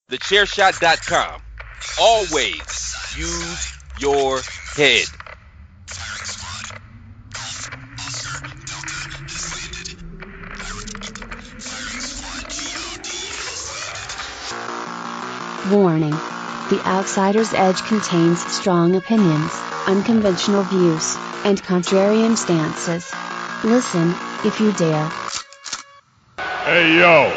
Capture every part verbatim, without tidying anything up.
the chair shot dot com. Always use your head. Warning. The Outsider's Edge contains strong opinions, unconventional views, and contrarian stances. Listen, if you dare. Hey, yo.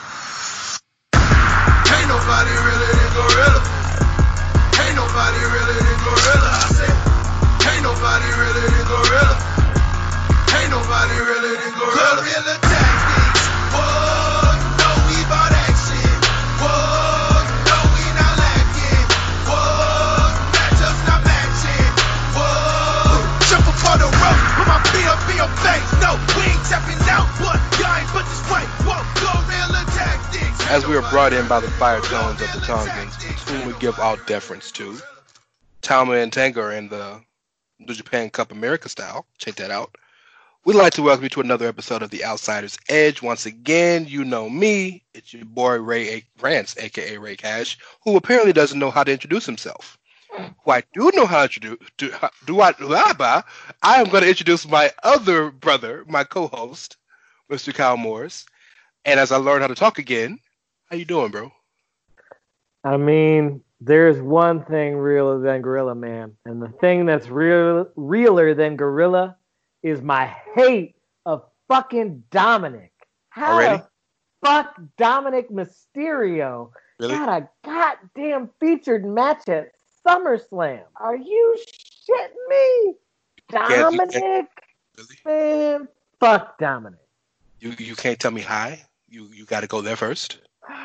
Ain't nobody realer than Gorilla. Ain't nobody realer than Gorilla. I said, ain't nobody realer than Gorilla. Ain't nobody realer than Gorilla. Gorilla tactics. Whoa, you know we bout action. Whoa, you know we not lacking. Whoa, matchups not matching. Whoa, jump up on the rope, put my feet up in your face. No, we ain't tapping out, but y'all ain't but this way. Whoa, Gorilla tactics. As we were brought in by the fire tones of the Tongans, whom we give all deference to, Tama and Tanga are in the New Japan Cup America style. Check that out. We'd like to welcome you to another episode of The Outsider's Edge. Once again, you know me. It's your boy Ray a- Rance, a k a. Ray Cash, who apparently doesn't know how to introduce himself. Who I do know how to introduce. Do, do I, I am going to introduce my other brother, my co-host, Mister Kyle Morris. And as I learn how to talk again, how you doing, bro? I mean, there's one thing realer than Gorilla, man. And the thing that's real, realer than Gorilla is my hate of fucking Dominic. How Already? the fuck Dominic Mysterio Really? got a goddamn featured match at SummerSlam? Are you shitting me? can't- you Dominic? can't- Really? Man, fuck Dominic. You you can't tell me hi? You you got to go there first.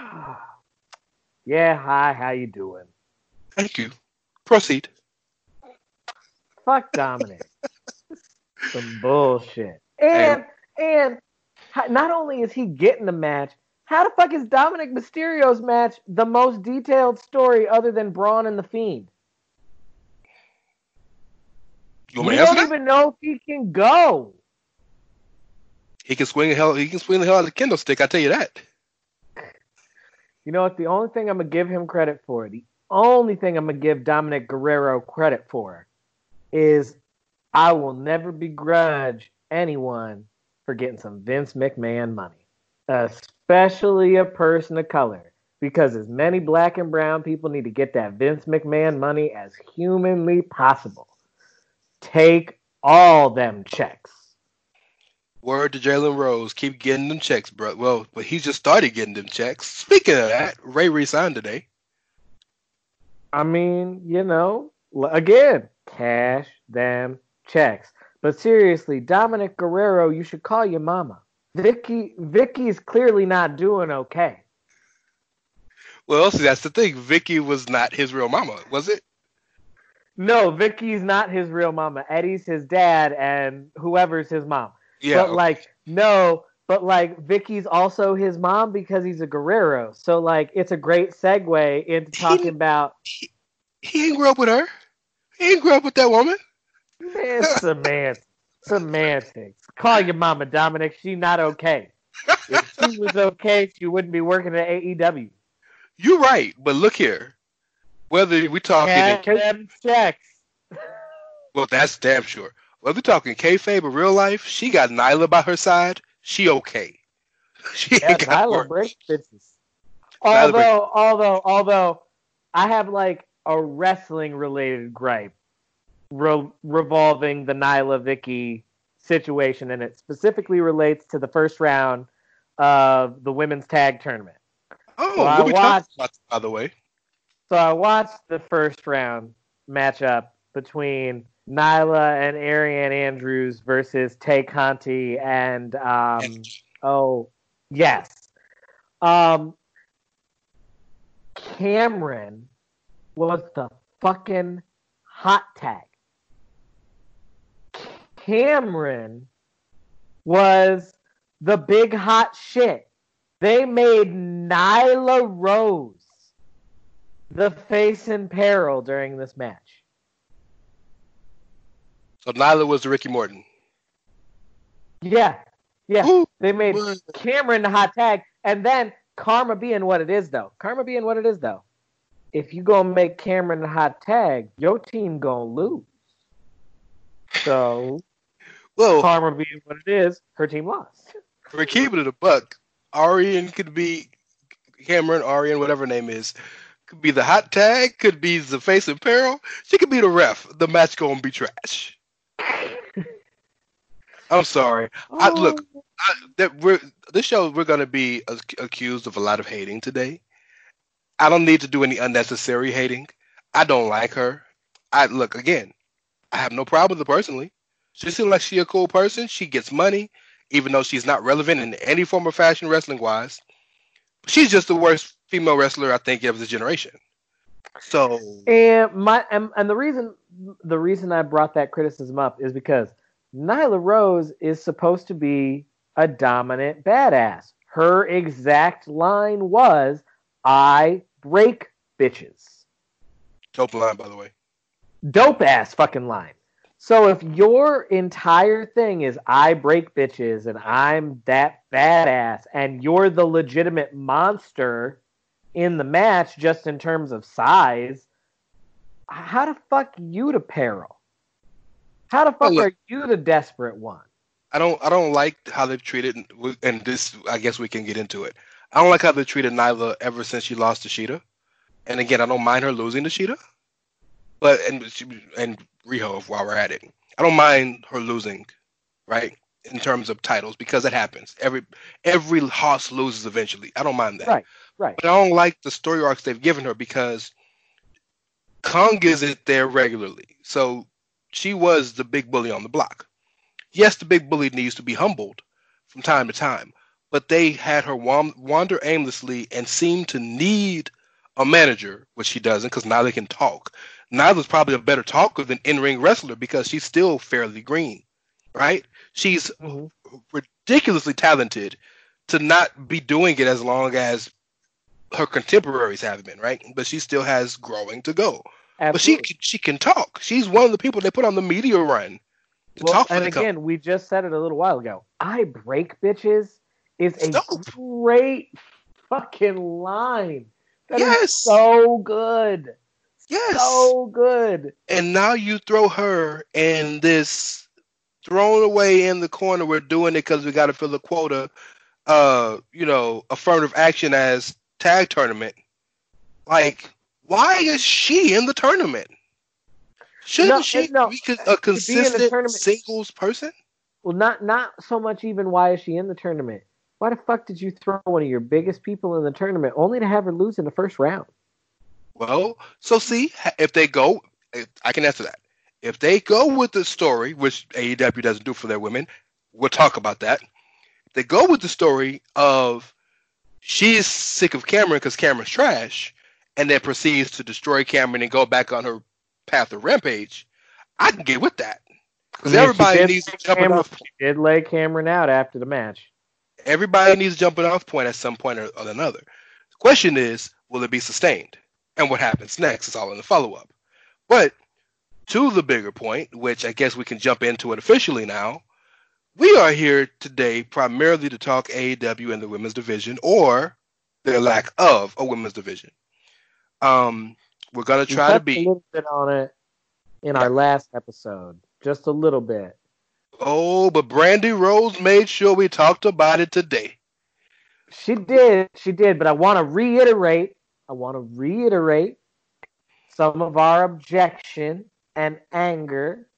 Yeah, hi, how you doing? Thank you. Proceed. Fuck Dominic. Some bullshit. And and how- not only is he getting the match, how the fuck is Dominic Mysterio's match the most detailed story other than Braun and the Fiend? You want We me to answer don't that? even know if he can go. He can swing the hell. He can swing the hell out of the kendo stick. I tell you that. You know what? The only thing I'm gonna give him credit for, the only thing I'm gonna give Dominic Guerrero credit for, is I will never begrudge anyone for getting some Vince McMahon money, especially a person of color, because as many black and brown people need to get that Vince McMahon money as humanly possible. Take all them checks. Word to Jalen Rose. Keep getting them checks, bro. Well, but he just started getting them checks. Speaking of that, Ray resigned today. I mean, you know, l- again, cash them checks. But seriously, Dominic Guerrero, you should call your mama. Vicky, Vicky's clearly not doing okay. Well, see, that's the thing. Vicky was not his real mama, was it? No, Vicky's not his real mama. Eddie's his dad, and whoever's his mom. Yeah. But okay. like, no, but like, Vicky's also his mom because he's a Guerrero. So like, it's a great segue into talking He- about he, he ain't grew up with her. He ain't grew up with that woman. man, semantics. Semantics. Call your mama, Dominic. She not okay. If she was okay, she wouldn't be working at A E W. You're right, but look here. Whether we talking, in, Cash them checks. well, that's damn sure. Whether we talking kayfabe or real life, she got Nyla by her side. She okay. She Yeah, ain't got Nyla work. breaks bitches. Nyla break- Although, although, although, I have like a wrestling related gripe re- revolving the Nyla Vicky situation, and it specifically relates to the first round of the women's tag tournament. Oh, So I what we talking watched- about, by the way? So I watched the first round matchup between Nyla and Ariane Andrews versus Tay Conti and um oh yes. Um Cameron was the fucking hot tag. Cameron was the big hot shit. They made Nyla Rose the face in peril during this match. So Nyla was the Ricky Morton. Yeah, yeah. Ooh, They made what? Cameron the hot tag, and then karma being what it is, though. Karma being what it is, though. If you gonna make Cameron the hot tag, your team gonna lose. So, Well, karma being what it is, her team lost. we're keeping it a buck. Arian could be Cameron, Arian, whatever her name is. Could be the hot tag, could be the face in peril. She could be the ref. The match gonna be trash. I'm sorry. I, look, I, that we're this show we're gonna be ac- accused of a lot of hating today. I don't need to do any unnecessary hating. I don't like her. I look again. I have no problem with her personally. She seems like she's a cool person. She gets money, even though she's not relevant in any form of fashion wrestling wise. She's just the worst female wrestler I think of this generation. So And my and, and the reason the reason I brought that criticism up is because Nyla Rose is supposed to be a dominant badass. Her exact line was, "I break bitches." dope line, by the way. Dope ass fucking line. So if your entire thing is I break bitches and I'm that badass and you're the legitimate monster in the match just in terms of size, how the fuck you the peril? How the fuck Oh, look. are you the desperate one? I don't I don't like how they've treated, and this I guess we can get into it. I don't like how they treated Nyla ever since she lost to Sheeta. And again, I don't mind her losing to Sheeta, but and she, and Riho while we're at it, I don't mind her losing, right? In terms of titles, because it happens. Every every horse loses eventually. I don't mind that. Right, right. But I don't like the story arcs they've given her because Kong isn't there regularly. So she was the big bully on the block. Yes, the big bully needs to be humbled from time to time, but they had her wan- wander aimlessly and seem to need a manager, which she doesn't because Nyla can talk. Nyla's probably a better talker than in-ring wrestler because she's still fairly green, right? She's Mhm. ridiculously talented to not be doing it as long as her contemporaries have been, right? But she still has growing to go. But she Absolutely. she can talk. She's one of the people they put on the media run to Well, talk for and the again, company. we just said it a little while ago. I break bitches is a Dope. great fucking line. That is Yes. so good. Yes. So good. And now you throw her in this thrown away in the corner. We're doing it because we got to fill the quota. Uh, you know, affirmative action as tag tournament. Like, why is she in the tournament? Shouldn't No, she no, be con- to be in a the consistent tournament- singles person? Well, not not so much even why is she in the tournament. Why the fuck did you throw one of your biggest people in the tournament only to have her lose in the first round? Well, so see, if they go, I can answer that. If they go with the story, which A E W doesn't do for their women, we'll talk about that. They go with the story of she's sick of Cameron because Cameron's trash, and then proceeds to destroy Cameron and go back on her path of rampage. I can get with that because I mean, she everybody did needs lay jumping Cameron- off. She did lay Cameron out after the match. Everybody needs jumping off point at some point or, or another. The question is, will it be sustained? And what happens next is all in the follow-up. But to the bigger point, which I guess we can jump into it officially now, we are here today primarily to talk A E W and the women's division, or their lack of a women's division. Um, we're going to We try to touched a be... little bit on it in our last episode, just a little bit. Oh, but Brandy Rose made sure we talked about it today. She did, she did, but I want to reiterate, I want to reiterate some of our objection and anger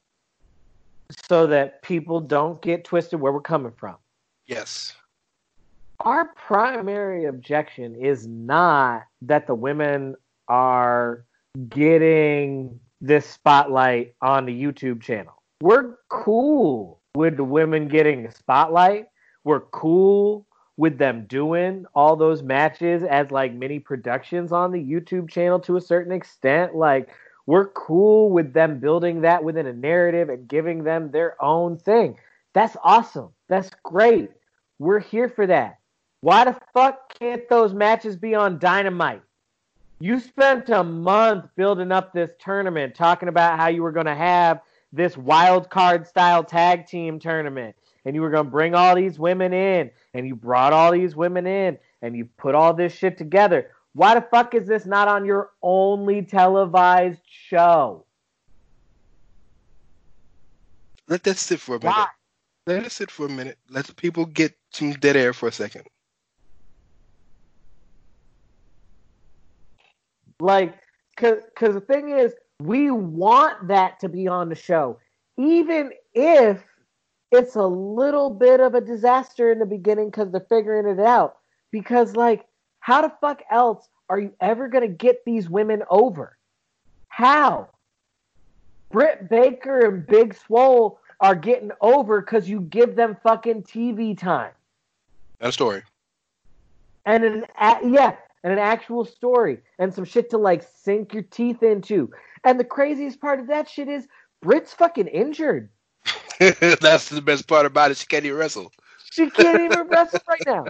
so that people don't get twisted where we're coming from. Yes. Our primary objection is not that the women are getting this spotlight on the YouTube channel. We're cool with the women getting the spotlight. We're cool with them doing all those matches as like mini productions on the YouTube channel to a certain extent. Like, we're cool with them building that within a narrative and giving them their own thing. That's awesome. That's great. We're here for that. Why the fuck can't those matches be on Dynamite? You spent a month building up this tournament, talking about how you were going to have this wild card style tag team tournament, and you were going to bring all these women in, and you brought all these women in, and you put all this shit together. Why the fuck is this not on your only televised show? Let that sit for a minute. Why? Let it sit for a minute. Let the people get some dead air for a second. Like, cause, cause the thing is, we want that to be on the show, even if it's a little bit of a disaster in the beginning because they're figuring it out. Because, like, how the fuck else are you ever gonna get these women over? How? Britt Baker and Big Swole are getting over because you give them fucking T V time. That story. And an a- yeah, and an actual story and some shit to like sink your teeth into. And the craziest part of that shit is Britt's fucking injured. That's the best part about it. She can't even wrestle. She can't even wrestle right now.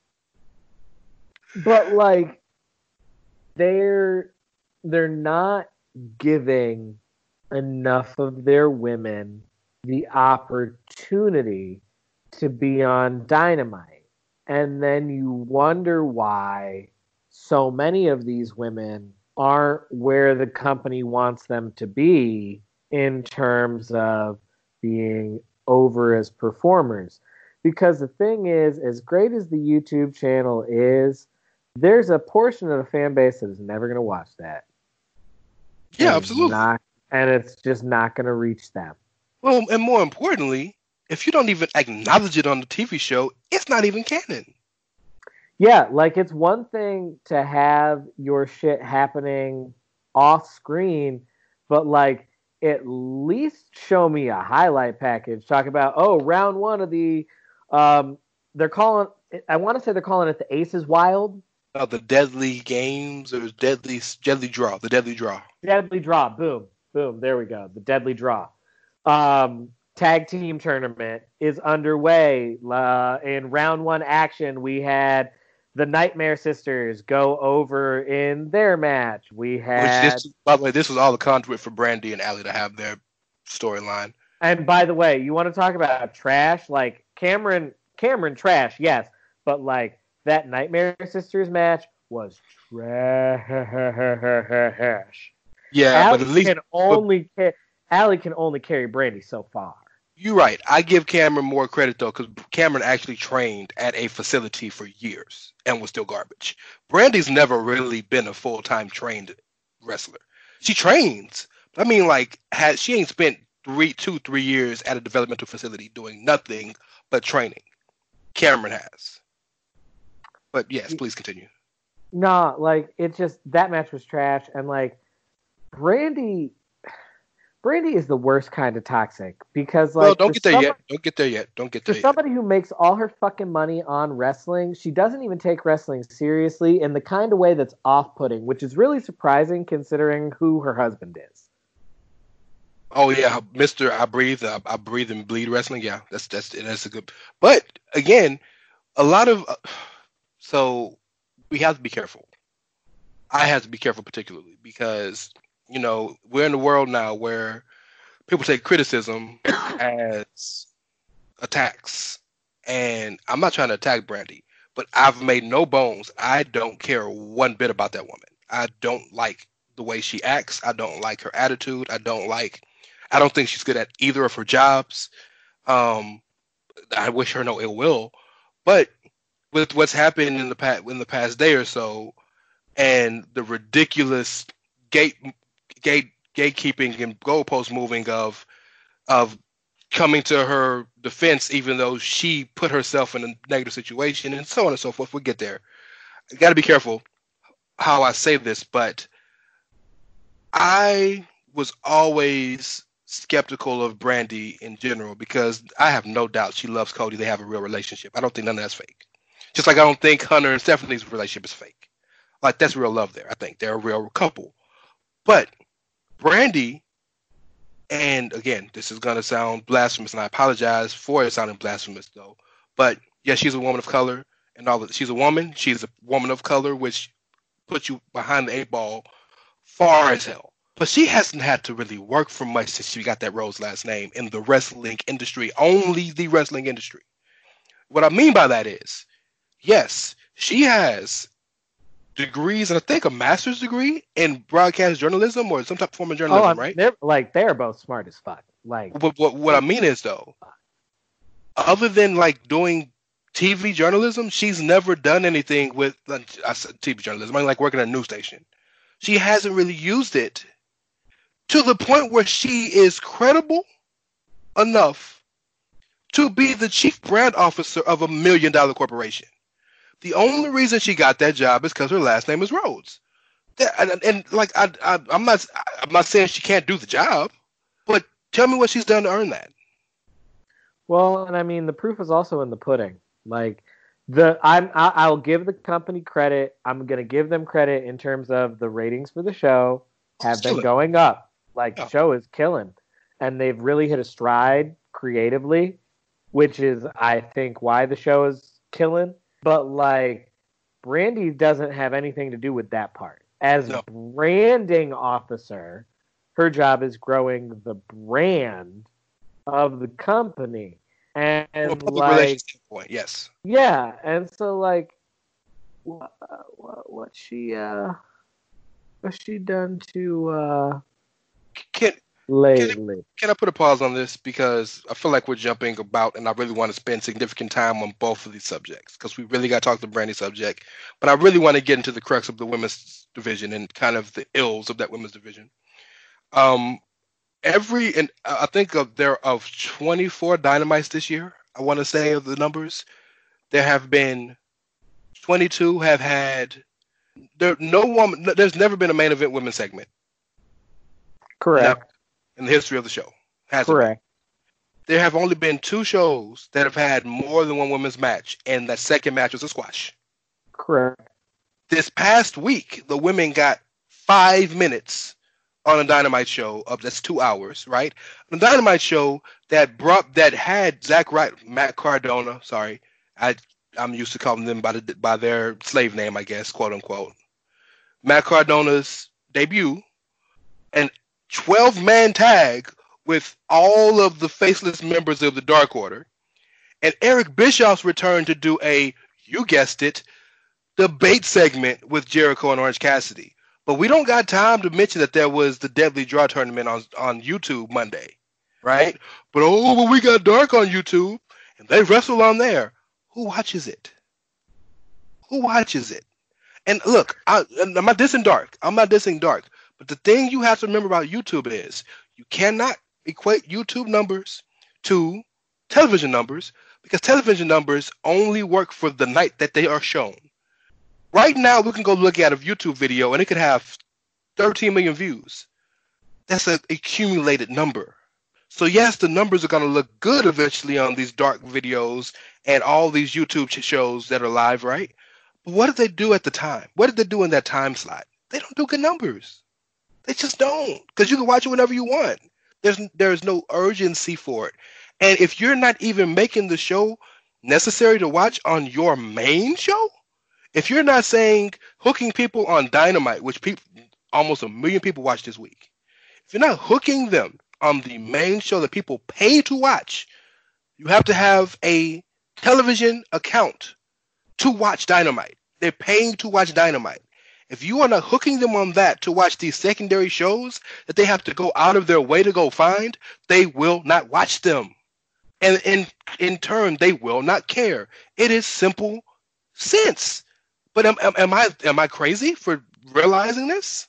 But like, they're they're not giving enough of their women the opportunity to be on Dynamite. And then you wonder why so many of these women aren't where the company wants them to be in terms of being over as performers. Because the thing is, as great as the YouTube channel is, there's a portion of the fan base that is never going to watch that. Yeah, And absolutely. It's not, and it's just not going to reach them. Well, and more importantly, if you don't even acknowledge it on the T V show, it's not even canon. Yeah, like it's one thing to have your shit happening off screen, but like at least show me a highlight package. Talk about, oh, round one of the, um, they're calling, I want to say they're calling it the Aces Wild. Uh, the Deadly Games or Deadly Deadly Draw. The Deadly Draw. Deadly Draw. Boom. Boom. There we go. The Deadly Draw. Um, tag team tournament is underway. Uh, in round one action, we had the Nightmare Sisters go over in their match. We had, Which this, by the way, this was all the conduit for Brandy and Allie to have their storyline. and by the way, you want to talk about trash? Like Cameron, Cameron trash, yes, but like that Nightmare Sisters match was trash. Yeah, Allie but at least can only ca- Allie can only carry Brandy so far. you're right. I give Cameron more credit though, because Cameron actually trained at a facility for years and was still garbage. Brandy's never really been a full time trained wrestler. She trains, but I mean, like, has she ain't spent three, two, three years at a developmental facility doing nothing but training. Cameron has. But yes, please continue. Nah, like it just that match was trash, and like Brandy, Brandy is the worst kind of toxic because like well, don't for get there someone- yet. Don't get there yet. Don't get For there yet. somebody who makes all her fucking money on wrestling, she doesn't even take wrestling seriously in the kind of way that's off-putting, which is really surprising considering who her husband is. Oh yeah, Mister I breathe, I, I breathe and bleed wrestling. Yeah, that's that's that's a good. But again, a lot of uh, so we have to be careful. I have to be careful particularly because you know we're in a world now where people take criticism as attacks, and I'm not trying to attack Brandy, but I've made no bones. I don't care one bit about that woman. I don't like the way she acts. I don't like her attitude. I don't like. I don't think she's good at either of her jobs. Um, I wish her no ill will, but with what's happened in the past in the past day or so, and the ridiculous gate gate gatekeeping and goalpost moving of of coming to her defense, even though she put herself in a negative situation, and so on and so forth. We'll get there. I got to be careful how I say this, but I was always skeptical of Brandy in general because I have no doubt she loves Cody. They have a real relationship. I don't think none of that's fake. Just like I don't think Hunter and Stephanie's relationship is fake. Like that's real love there. I think they're a real couple. But Brandy, and again, this is gonna sound blasphemous, and I apologize for it sounding blasphemous though. But yeah, she's a woman of color, and all of, she's a woman. She's a woman of color, which puts you behind the eight ball far as hell. But she hasn't had to really work for much since she got that Rose last name in the wrestling industry, only the wrestling industry. What I mean by that is, yes, She has degrees, and I think a master's degree in broadcast journalism or some type of form of journalism, oh, I'm, right? They're like they're both smart as fuck. Like, But what, what I mean is though, other than like doing T V journalism, she's never done anything with uh, I said T V journalism. I mean, like working at a news station. She hasn't really used it to the point where she is credible enough to be the chief brand officer of a million dollar corporation. The only reason she got that job is because her last name is Rhodes. That, and, and like I, I, I'm not, I'm not saying she can't do the job, but tell me what she's done to earn that. well, and I mean, the proof is also in the pudding. Like, the I'm I- I'll give the company credit. I'm gonna give them credit in terms of the ratings for the show have It's been killing. going up. Like, Yeah. the show is killing, and they've really hit a stride creatively, which is, I think, why the show is killing. But like, Brandy doesn't have anything to do with that part. As No. branding officer, her job is growing the brand of the company. And From a public like, relations standpoint, yes. yeah, and so like, what, what, what she uh, what's she done to uh Can lately? can I put a pause on this because I feel like we're jumping about, and I really want to spend significant time on both of these subjects because we really got to talk the Brandy subject, but I really want to get into the crux of the women's division and kind of the ills of that women's division. Um, every and I think of there of twenty-four Dynamites this year. I want to say of the numbers, there have been twenty-two have had there no woman. There's never been a main event women's segment Correct. in the history of the show. Hasn't been. Correct. There have only been two shows that have had more than one women's match, and that second match was a squash. Correct. This past week, the women got five minutes on a Dynamite show of that's two hours, right? A Dynamite show that brought that had Zack Ryder, Matt Cardona. Sorry, I I'm used to calling them by the by their slave name, I guess, quote unquote. Matt Cardona's debut, and twelve man tag with all of the faceless members of the Dark Order, and Eric Bischoff's return to do a, you guessed it, debate segment with Jericho and Orange Cassidy. But we don't got time to mention that there was the Deadly Draw tournament on, on YouTube Monday, right? But oh, but we got Dark on YouTube, and they wrestle on there. Who watches it? Who watches it? And look, I, I'm not dissing Dark. I'm not dissing Dark. But the thing you have to remember about YouTube is you cannot equate YouTube numbers to television numbers because television numbers only work for the night that they are shown. Right now, we can go look at a YouTube video and it could have thirteen million views. That's an accumulated number. So yes, the numbers are going to look good eventually on these Dark videos and all these YouTube shows that are live, right? But what did they do at the time? What did they do in that time slot? They don't do good numbers. They just don't, because you can watch it whenever you want. There's there's no urgency for it. And if you're not even making the show necessary to watch on your main show, if you're not saying hooking people on Dynamite, which people almost a million people watch this week, if you're not hooking them on the main show that people pay to watch, you have to have a television account to watch Dynamite. They're paying to watch Dynamite. If you are not hooking them on that to watch these secondary shows that they have to go out of their way to go find, they will not watch them. And in, in turn, they will not care. It is simple sense. But am, am, am I am I crazy for realizing this?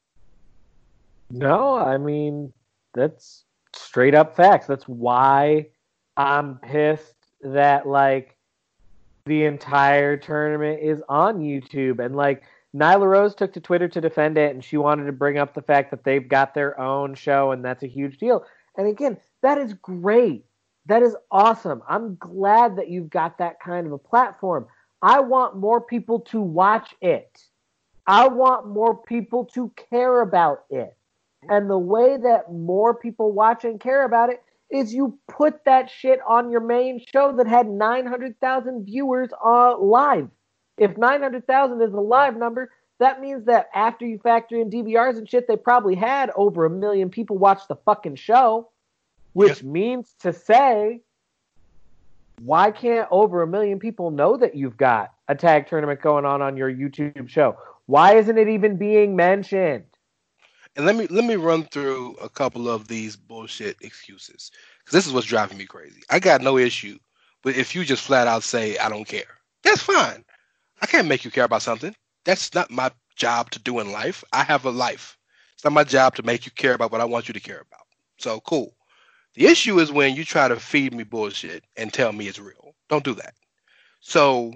No, I mean, that's straight up facts. That's why I'm pissed that, like, the entire tournament is on YouTube. And, like, Nyla Rose took to Twitter to defend it, and she wanted to bring up the fact that they've got their own show, and that's a huge deal. And again, that is great. That is awesome. I'm glad that you've got that kind of a platform. I want more people to watch it. I want more people to care about it. And the way that more people watch and care about it is you put that shit on your main show that had nine hundred thousand viewers uh, live. If nine hundred thousand is the live number, that means that after you factor in D V Rs and shit, they probably had over a million people watch the fucking show, which Yes. means to say Why can't over a million people know that you've got a tag tournament going on on your YouTube show? Why isn't it even being mentioned? And let me let me run through a couple of these bullshit excuses, because this is what's driving me crazy. I got no issue, but if you just flat out say I don't care, that's fine. I can't make you care about something. That's not my job to do in life. I have a life. It's not my job to make you care about what I want you to care about. So cool. The issue is when you try to feed me bullshit and tell me it's real. Don't do that. So,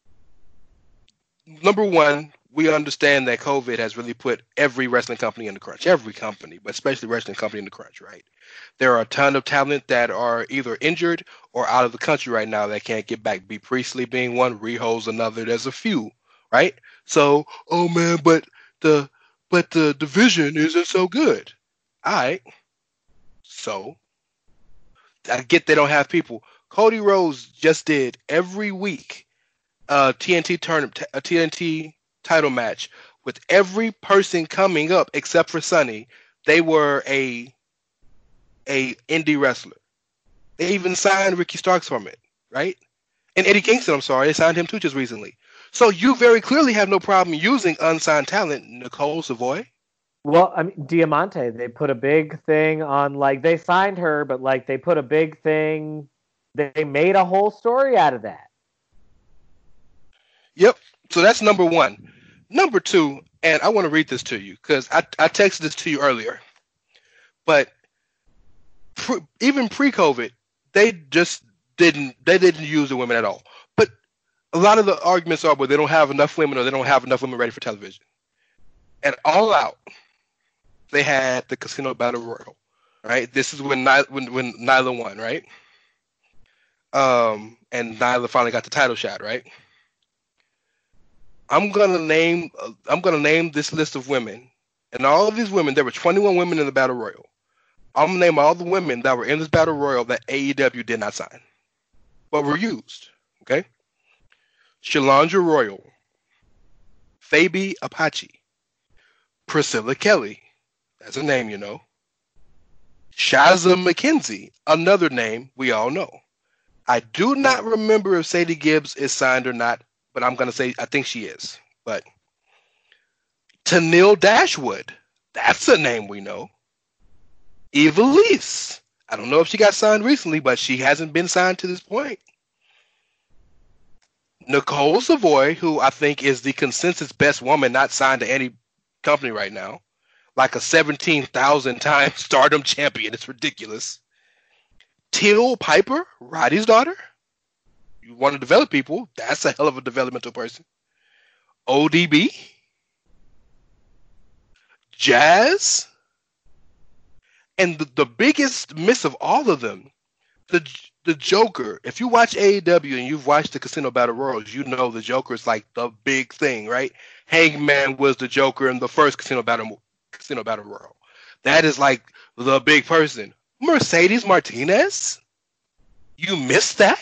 number one, we understand that COVID has really put every wrestling company in the crunch. Every company, but especially wrestling company in the crunch, right? There are a ton of talent that are either injured or out of the country right now that can't get back. B. Priestley being one, Riho's another. There's a few, right? So, oh man, but the but the division isn't so good. All right. So, I get they don't have people. Cody Rhodes just did every week a T N T tournament, a T N T title match with every person coming up except for Sonny. They were a a indie wrestler. They even signed Ricky Starks from it, right? And Eddie Kingston, I'm sorry, they signed him too just recently. So you very clearly have no problem using unsigned talent, Nicole Savoy. Well, I mean, Diamante, they put a big thing on, like, they signed her, but, like, they put a big thing, they made a whole story out of that. Yep. So that's number one. Number two, and I want to read this to you because I, I texted this to you earlier, but pre, even pre-COVID, they just didn't, they didn't use the women at all. But a lot of the arguments are, well, they don't have enough women or they don't have enough women ready for television. And All Out, they had the Casino Battle Royal, right? This is when Nyla, when, when Nyla won, right? Um, and Nyla finally got the title shot, right? I'm gonna name uh, I'm gonna name this list of women, and all of these women. There were twenty-one women in the Battle Royal. I'm gonna name all the women that were in this Battle Royal that A E W did not sign, but were used. Okay, Shalandra Royal, Fabi Apache, Priscilla Kelly, that's a name you know. Shazza McKenzie, another name we all know. I do not remember if Sadie Gibbs is signed or not, but I'm going to say I think she is. But Tenille Dashwood, that's a name we know. Eva Lise, I don't know if she got signed recently, but she hasn't been signed to this point. Nicole Savoy, who I think is the consensus best woman not signed to any company right now, like a seventeen thousand time Stardom champion. It's ridiculous. Teal Piper, Roddy's daughter. You want to develop people, that's a hell of a developmental person. O D B. Jazz. And the, the biggest miss of all of them, the the Joker. If you watch A E W and you've watched the Casino Battle Royals, you know the Joker is like the big thing, right? Hangman was the Joker in the first Casino Battle Casino Battle Royal. That is like the big person. Mercedes Martinez? You missed that?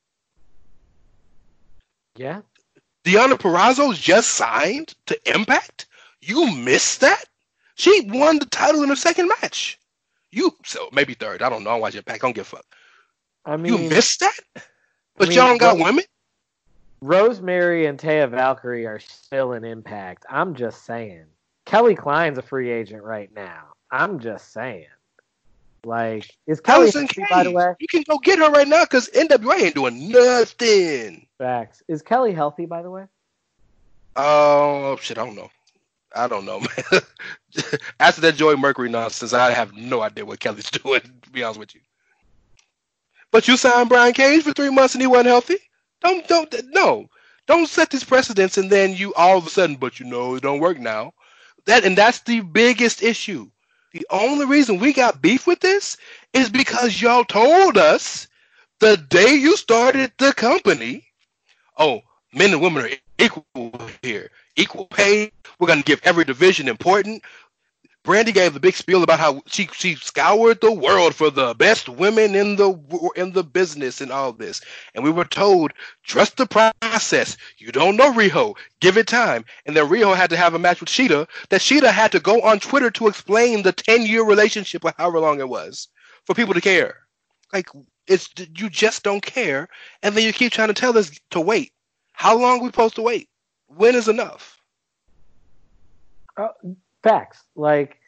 Yeah. Deonna Purrazzo just signed to Impact? You missed that? She won the title in her second match. You, so maybe third. I don't know. I watch Impact. I don't give a fuck. I mean, you missed that? But I mean, y'all don't got Ro- women? Rosemary and Taya Valkyrie are still in Impact. I'm just saying. Kelly Klein's a free agent right now. I'm just saying. Like, is Kelly Allison healthy, Cage. by the way? You can go get her right now because N W A ain't doing nothing. Facts. Is Kelly healthy, by the way? Oh, shit, I don't know. I don't know, man. After that Joey Mercury nonsense, I have no idea what Kelly's doing, to be honest with you. But you signed Brian Cage for three months and he wasn't healthy? Don't, don't, no. Don't set these precedents and then you all of a sudden, but you know, it don't work now. That And that's the biggest issue. The only reason we got beef with this is because y'all told us the day you started the company, oh, men and women are equal here. Equal pay. We're going to give every division important. Brandy gave the big spiel about how she she scoured the world for the best women in the in the business and all this. And we were told, trust the process. You don't know Riho. Give it time. And then Riho had to have a match with Sheeta. That Sheeta had to go on Twitter to explain the ten-year relationship or however long it was for people to care. Like, It's you just don't care, and then you keep trying to tell us to wait. How long are we supposed to wait? When is enough? Uh, facts. Like,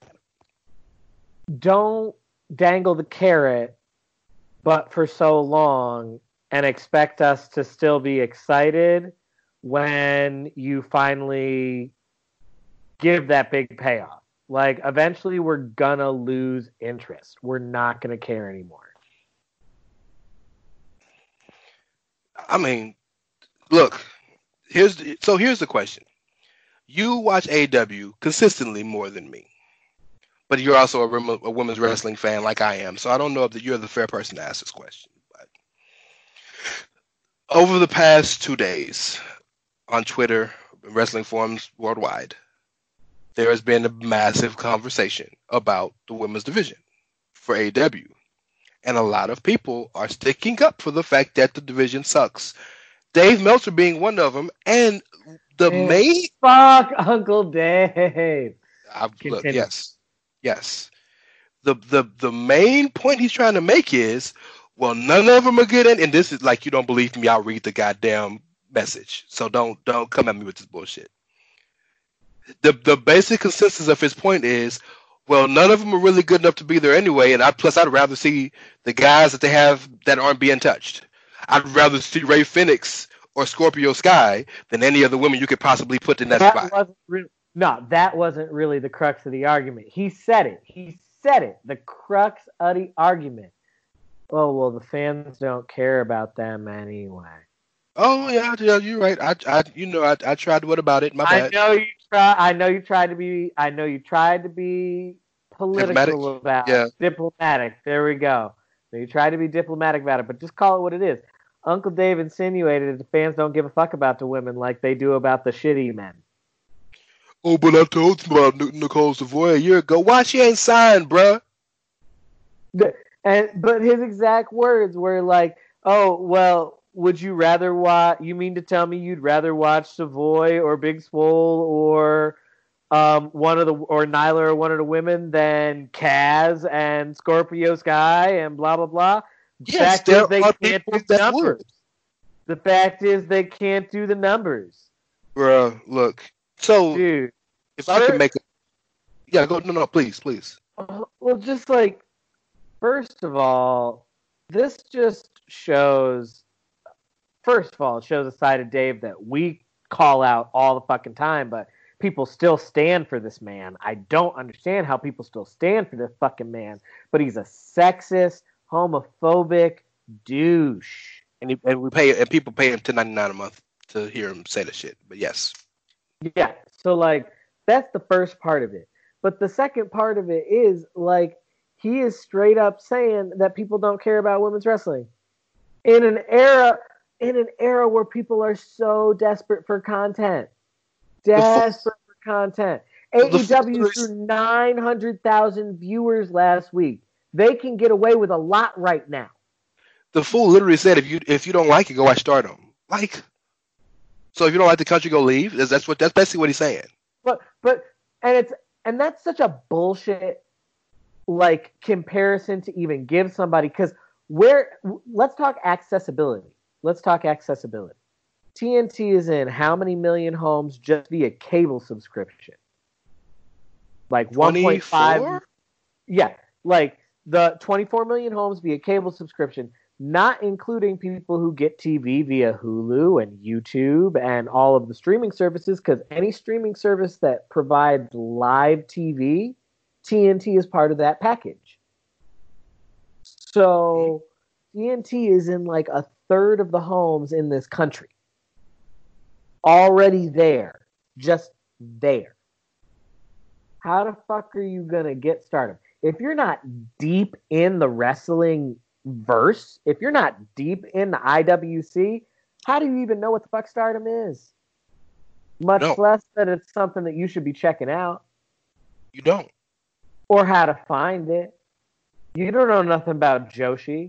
don't dangle the carrot, but for so long, and expect us to still be excited when you finally give that big payoff. Like, eventually we're gonna lose interest. We're not gonna care anymore. I mean, look, here's the, so here's the question. You watch A E W consistently more than me, but you're also a, rem- a women's wrestling fan like I am, so I don't know if you're the fair person to ask this question. But over the past two days on Twitter, wrestling forums worldwide, there has been a massive conversation about the women's division for A E W. And a lot of people are sticking up for the fact that the division sucks. Dave Meltzer being one of them. And the Man, main... Fuck Uncle Dave. I, look, yes. Yes. The, the, the main point he's trying to make is, well, none of them are good. In, and this is like, you don't believe me, I'll read the goddamn message. So don't don't come at me with this bullshit. The the basic consensus of his point is, well, none of them are really good enough to be there anyway, and I plus I'd rather see the guys that they have that aren't being touched. I'd rather see Ray Phoenix or Scorpio Sky than any other women you could possibly put in that, that spot. Wasn't re- no, that wasn't really the crux of the argument. He said it. He said it. The crux of the argument. Oh, well, the fans don't care about them anyway. Oh yeah, yeah, you're right. I, I, you know, I, I tried. What about it? My bad. I know you try. I know you tried to be. I know you tried to be political Diplomatic? about Yeah. it. Diplomatic. There we go. So you tried to be diplomatic about it, but just call it what it is. Uncle Dave insinuated that the fans don't give a fuck about the women like they do about the shitty men. Oh, but I told you about Nicole Savoy a year ago. Why she ain't signed, bruh? The- And but his exact words were like, "Oh, well, would you rather watch? You mean to tell me you'd rather watch Savoy or Big Swole or um, one of the or Nyla or one of the women than Kaz and Scorpio Sky and blah blah blah?" The Yes, fact there is they are can't people do the that numbers. would. The fact is they can't do the numbers, Bruh, look. So dude. if I Sure. can make a, yeah, go. No, no, please, please. Well, just like, first of all, this just shows, first of all, it shows a side of Dave that we call out all the fucking time, but people still stand for this man. I don't understand how people still stand for this fucking man, but he's a sexist, homophobic douche. And, he, and we pay, and people pay him ten ninety-nine a month to hear him say the shit. But yes, Yeah, so like, that's the first part of it. But the second part of it is, like, he is straight up saying that people don't care about women's wrestling. In an era in an era where people are so desperate for content. Desperate for content. A E W threw nine hundred thousand viewers last week. They can get away with a lot right now. the fool literally said, if you if you don't like it, go watch Stardom. Like, so if you don't like the country, go leave. That's, that's what that's basically what he's saying. But but and it's and that's such a bullshit like comparison to even give somebody, because where let's talk accessibility. Let's talk accessibility. T N T is in how many million homes just via cable subscription? Like one point five. Yeah, like the twenty-four million homes via cable subscription, not including people who get T V via Hulu and YouTube and all of the streaming services, because any streaming service that provides live T V, T N T is part of that package. So T N T is in like a third of the homes in this country. Already there. Just there. How the fuck are you going to get started? If you're not deep in the wrestling verse, if you're not deep in the I W C, how do you even know what the fuck Stardom is? Much No. less that it's something that you should be checking out. You don't. Or how to find it. You don't know nothing about Joshi.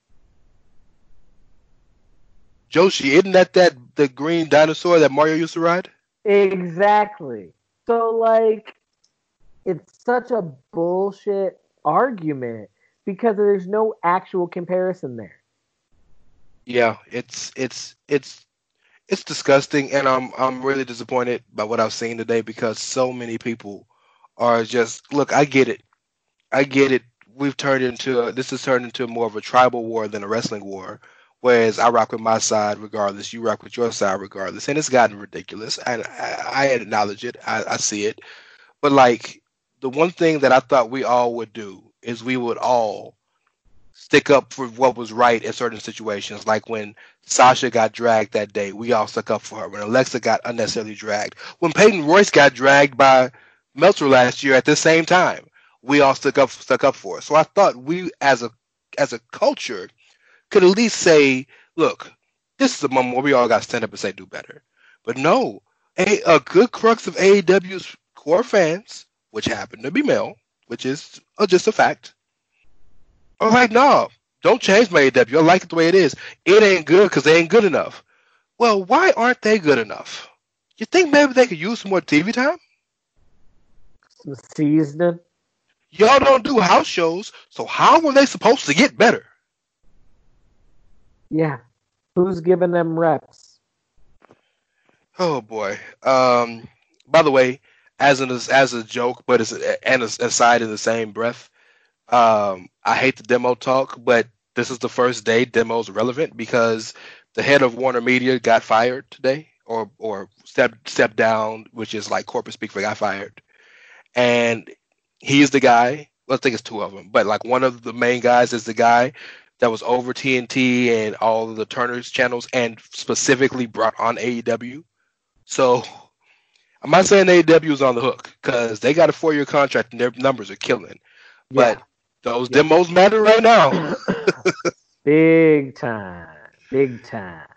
Joshi, isn't that that the green dinosaur that Mario used to ride? Exactly. So, like, it's such a bullshit argument because there's no actual comparison there. Yeah, it's it's it's it's disgusting, and I'm I'm really disappointed by what I've seen today because so many people are just look. I get it, I get it. We've turned into a, this has turned into more of a tribal war than a wrestling war. Whereas I rock with my side regardless, you rock with your side regardless, and it's gotten ridiculous. And I, I acknowledge it, I, I see it. But like the one thing that I thought we all would do is we would all stick up for what was right in certain situations. Like when Sasha got dragged that day, we all stuck up for her. When Alexa got unnecessarily dragged, when Peyton Royce got dragged by Meltzer last year at the same time, we all stuck up stuck up for her. So I thought we as a as a culture could at least say, look, this is a moment where we all got to stand up and say do better. But no, a, a good crux of A E W's core fans, which happen to be male, which is uh, just a fact, are like, no, don't change my A E W. I like it the way it is. It ain't good because they ain't good enough. Well, why aren't they good enough? You think maybe they could use some more T V time? Some seasoning? Y'all don't do house shows, so how were they supposed to get better? Yeah. Who's giving them reps? Oh boy. Um. By the way, as an as a joke, but as and aside in the same breath, um, I hate the demo talk, but this is the first day demo's relevant because the head of Warner Media got fired today, or or stepped stepped down, which is like corporate speak for got fired, and he's the guy. Well, I think it's two of them, but like one of the main guys is the guy that was over T N T and all of the Turner's channels and specifically brought on A E W. So I'm not saying A E W is on the hook because they got a four-year contract and their numbers are killing. But Yeah. those Yeah. demos matter right now. Big time. Big time.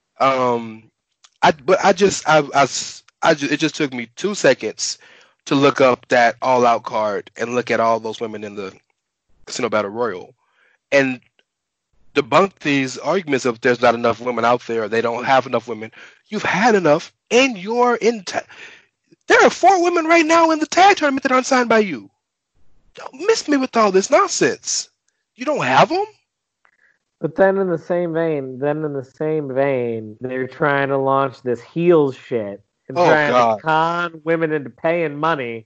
um, I but I just I I, I just, it just took me two seconds to look up that All Out card and look at all those women in the Casino Battle Royal and debunk these arguments of there's not enough women out there, they don't have enough women. You've had enough, and you're in. Ta- there are four women right now in the tag tournament that aren't signed by you. Don't miss me with all this nonsense. You don't have them? But then in the same vein, then in the same vein, they're trying to launch this heels shit and Oh, trying God. to con women into paying money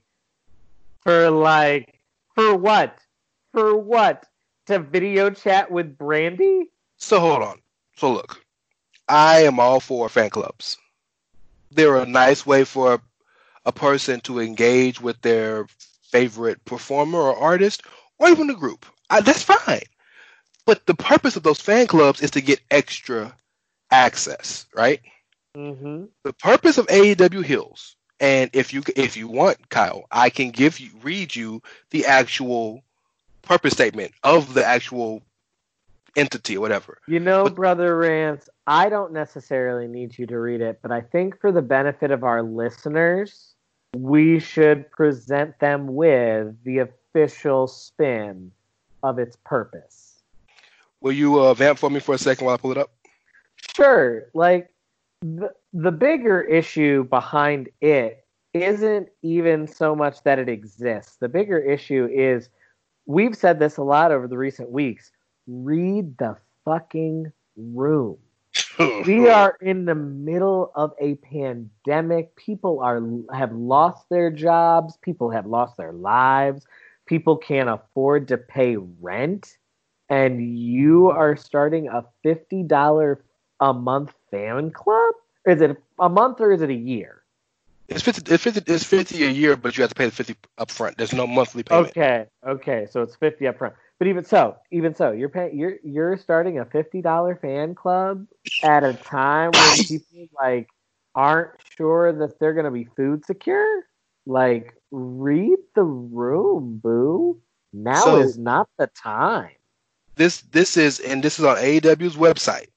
for like for what? For what? To video chat with Brandy? So hold on. So look, I am all for fan clubs. They're a nice way for a, a person to engage with their favorite performer or artist or even a group. I, that's fine. But the purpose of those fan clubs is to get extra access, right? Mm-hmm. The purpose of A E W Hills, and if you if you want, Kyle, I can give you read you the actual purpose statement of the actual entity or whatever. You know, But- Brother Rance, I don't necessarily need you to read it, but I think for the benefit of our listeners, we should present them with the official spin of its purpose. Will you uh, vamp for me for a second while I pull it up? Sure, like the, the bigger issue behind it isn't even so much that it exists. The bigger issue is, we've said this a lot over the recent weeks, read the fucking room. We are in the middle of a pandemic. People are have lost their jobs. People have lost their lives. People can't afford to pay rent. And you are starting a fifty dollars a month fan club? Is it a month or is it a year? It's fifty. It's fifty. It's fifty a year, but you have to pay the fifty up front. There's no monthly payment. Okay, okay, so it's fifty up front. But even so, even so, you're paying. You're you're starting a fifty dollar fan club at a time when people like aren't sure that they're gonna be food secure. Like, read the room, boo. Now So- is not the time. This this is and this is on A E W's website.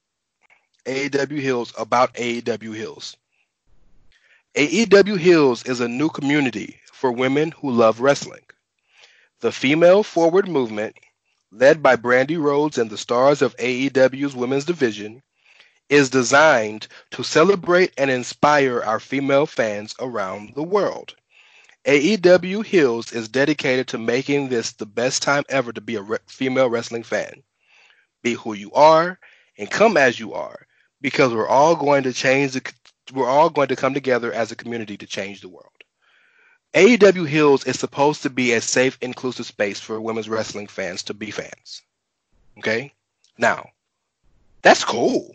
A E W Hills about A E W Hills. A E W Hills is a new community for women who love wrestling. The female forward movement, led by Brandy Rhodes and the stars of A E W's women's division, is designed to celebrate and inspire our female fans around the world. A E W Heels is dedicated to making this the best time ever to be a re- female wrestling fan. Be who you are and come as you are, because we're all going to change the. We're all going to come together as a community to change the world. A E W Heels is supposed to be a safe, inclusive space for women's wrestling fans to be fans. Okay? Now, that's cool.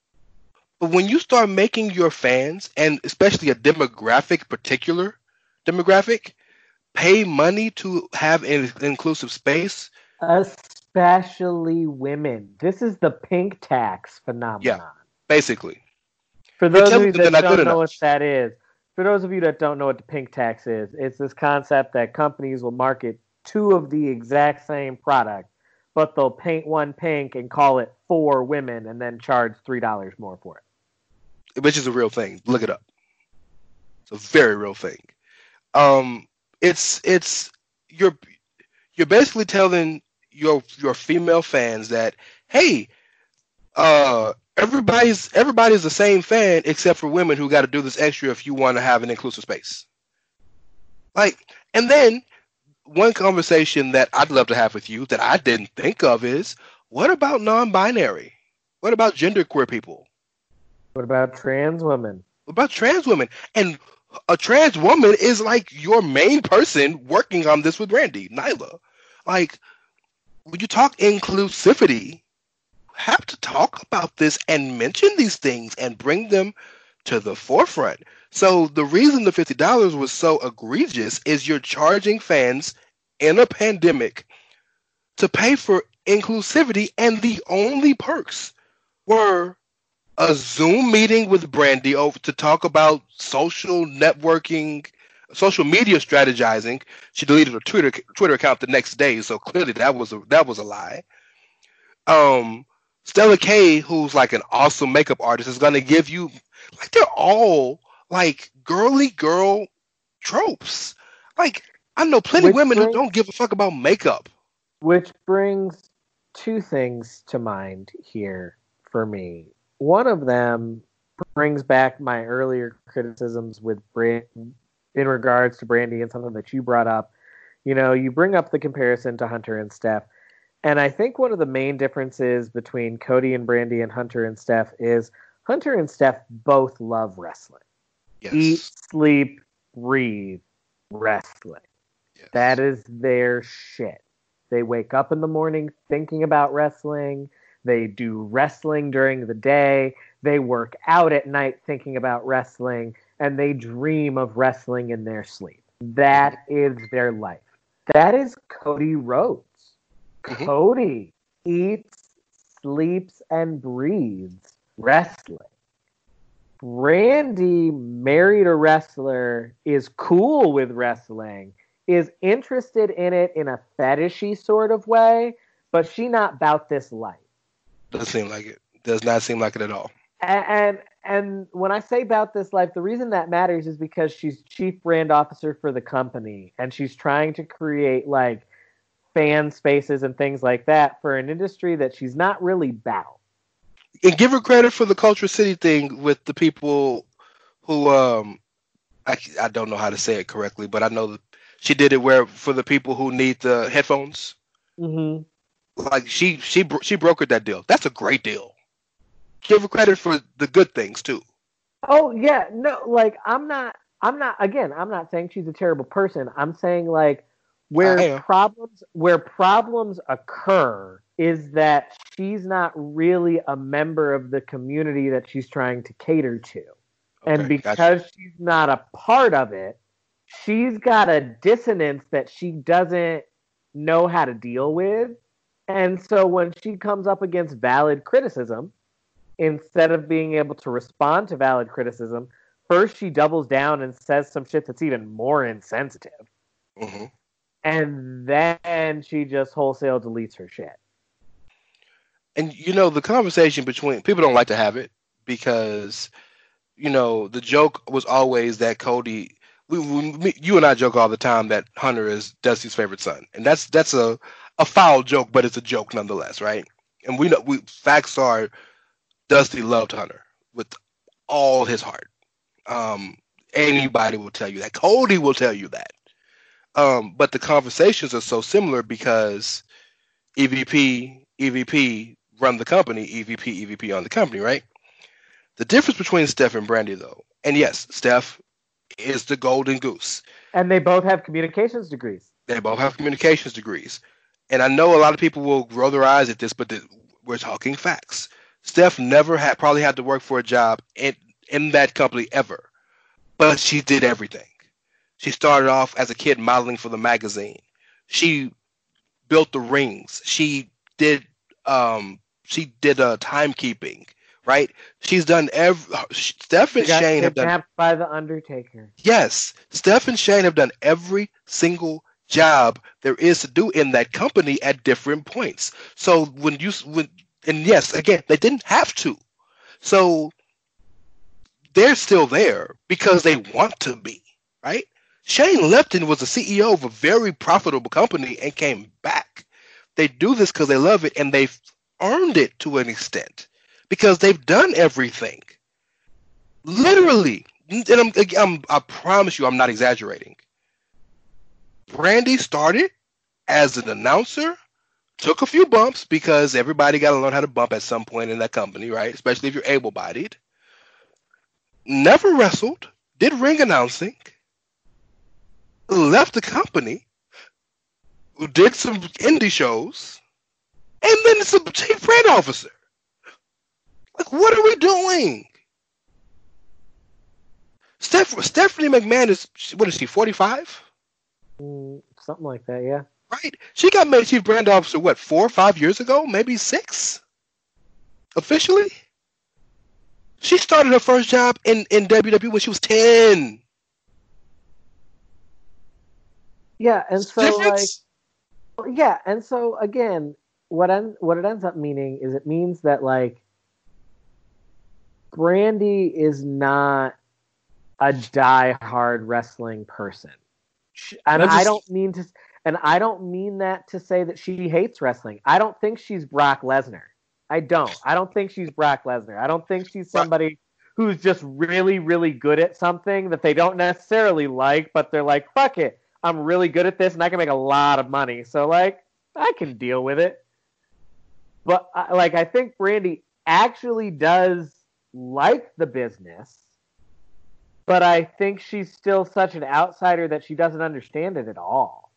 But when you start making your fans, and especially a demographic, particular demographic, pay money to have an inclusive space. Especially women. This is the pink tax phenomenon. Yeah, basically. For those of you that that don't know enough. what that is, for those of you that don't know what the pink tax is, it's this concept that companies will market two of the exact same product, but they'll paint one pink and call it for women and then charge three dollars more for it. Which is a real thing. Look it up. It's a very real thing. Um, it's it's you're you're basically telling your your female fans that, hey, uh, everybody's everybody's the same fan except for women who got to do this extra if you want to have an inclusive space. Like, and then one conversation that I'd love to have with you that I didn't think of is, what about non-binary? What about genderqueer people? What about trans women? What about trans women? And a trans woman is like your main person working on this with Brandy, Nyla. Like, when you talk inclusivity, you have to talk about this and mention these things and bring them to the forefront. So the reason the fifty dollars was so egregious is you're charging fans in a pandemic to pay for inclusivity, and the only perks were a Zoom meeting with Brandy over to talk about social networking, social media strategizing. She deleted her Twitter Twitter account the next day, so clearly that was a that was a lie. Um, Stella K, who's like an awesome makeup artist, is gonna give you, like, they're all like girly girl tropes. Like, I know plenty of women who don't give a fuck about makeup. Which brings two things to mind here for me. One of them brings back my earlier criticisms with Brand in regards to Brandy and something that you brought up. You know, you bring up the comparison to Hunter and Steph. And I think one of the main differences between Cody and Brandy and Hunter and Steph is Hunter and Steph both love wrestling. Yes. Eat, sleep, breathe wrestling. Yes. That is their shit. They wake up in the morning thinking about wrestling. They do wrestling during the day. They work out at night thinking about wrestling. And they dream of wrestling in their sleep. That is their life. That is Cody Rhodes. Mm-hmm. Cody eats, sleeps, and breathes wrestling. Brandy married a wrestler, is cool with wrestling, is interested in it in a fetishy sort of way, but she not about this life. Doesn't seem like it. Does not seem like it at all. And, and and when I say about this life, the reason that matters is because she's chief brand officer for the company, and she's trying to create like fan spaces and things like that for an industry that she's not really about. And give her credit for the Culture City thing with the people who, um, I, I don't know how to say it correctly, but I know that she did it where for the people who need the headphones. Mm-hmm. Like she she she brokered that deal. That's a great deal. Give her credit for the good things too. Oh yeah, no, like I'm not, I'm not. Again, I'm not saying she's a terrible person. I'm saying like where problems where problems occur is that she's not really a member of the community that she's trying to cater to, okay, and because gotcha. she's not a part of it, she's got a dissonance that she doesn't know how to deal with. And so when she comes up against valid criticism, instead of being able to respond to valid criticism, first she doubles down and says some shit that's even more insensitive. Mm-hmm. And then she just wholesale deletes her shit. And, you know, the conversation between people don't like to have it because, you know, the joke was always that Cody, we, we, you and I joke all the time that Hunter is Dusty's favorite son. And that's that's a, a foul joke, but it's a joke nonetheless, right? And we know, we facts are Dusty loved Hunter with all his heart. Um, anybody will tell you that. Cody will tell you that. Um, but the conversations are so similar because E V P, E V P run the company, E V P, E V P on the company, right? The difference between Steph and Brandy, though, and yes, Steph is the golden goose. And they both have communications degrees. They both have communications degrees. And I know a lot of people will roll their eyes at this, but the, we're talking facts. Steph never had probably had to work for a job in, in that company ever, but she did everything. She started off as a kid modeling for the magazine. She built the rings. She did um, she did uh, timekeeping, right? She's done every. Steph and She got Shane have done. kidnapped by the Undertaker. Yes, Steph and Shane have done every single job there is to do in that company at different points. So when you when and yes, again, they didn't have to. So they're still there because they want to be, right? Shane left and was the C E O of a very profitable company and came back. They do this because they love it and they've earned it to an extent because they've done everything. Literally. And I'm, I'm, I promise you I'm not exaggerating. Brandy started as an announcer, took a few bumps because everybody got to learn how to bump at some point in that company, right? Especially if you're able-bodied. Never wrestled, did ring announcing, left the company, did some indie shows, and then it's a chief brand officer. Like, what are we doing? Steph- Stephanie McMahon is, what is she, forty-five? Mm, something like that, yeah. Right? She got made chief brand officer, what, four or five years ago? Maybe six? Officially? She started her first job in, in W W E when she was ten. Yeah, and so Difference? like, yeah, and so again, what en- what it ends up meaning is it means that like Brandy is not a die-hard wrestling person, and That's I just- don't mean to, and I don't mean that to say that she hates wrestling. I don't think she's Brock Lesnar. I don't. I don't think she's Brock Lesnar. I don't think she's somebody who's just really, really good at something that they don't necessarily like, but they're like, fuck it. I'm really good at this and I can make a lot of money. So, like, I can deal with it. But, uh, like, I think Brandy actually does like the business, but I think she's still such an outsider that she doesn't understand it at all.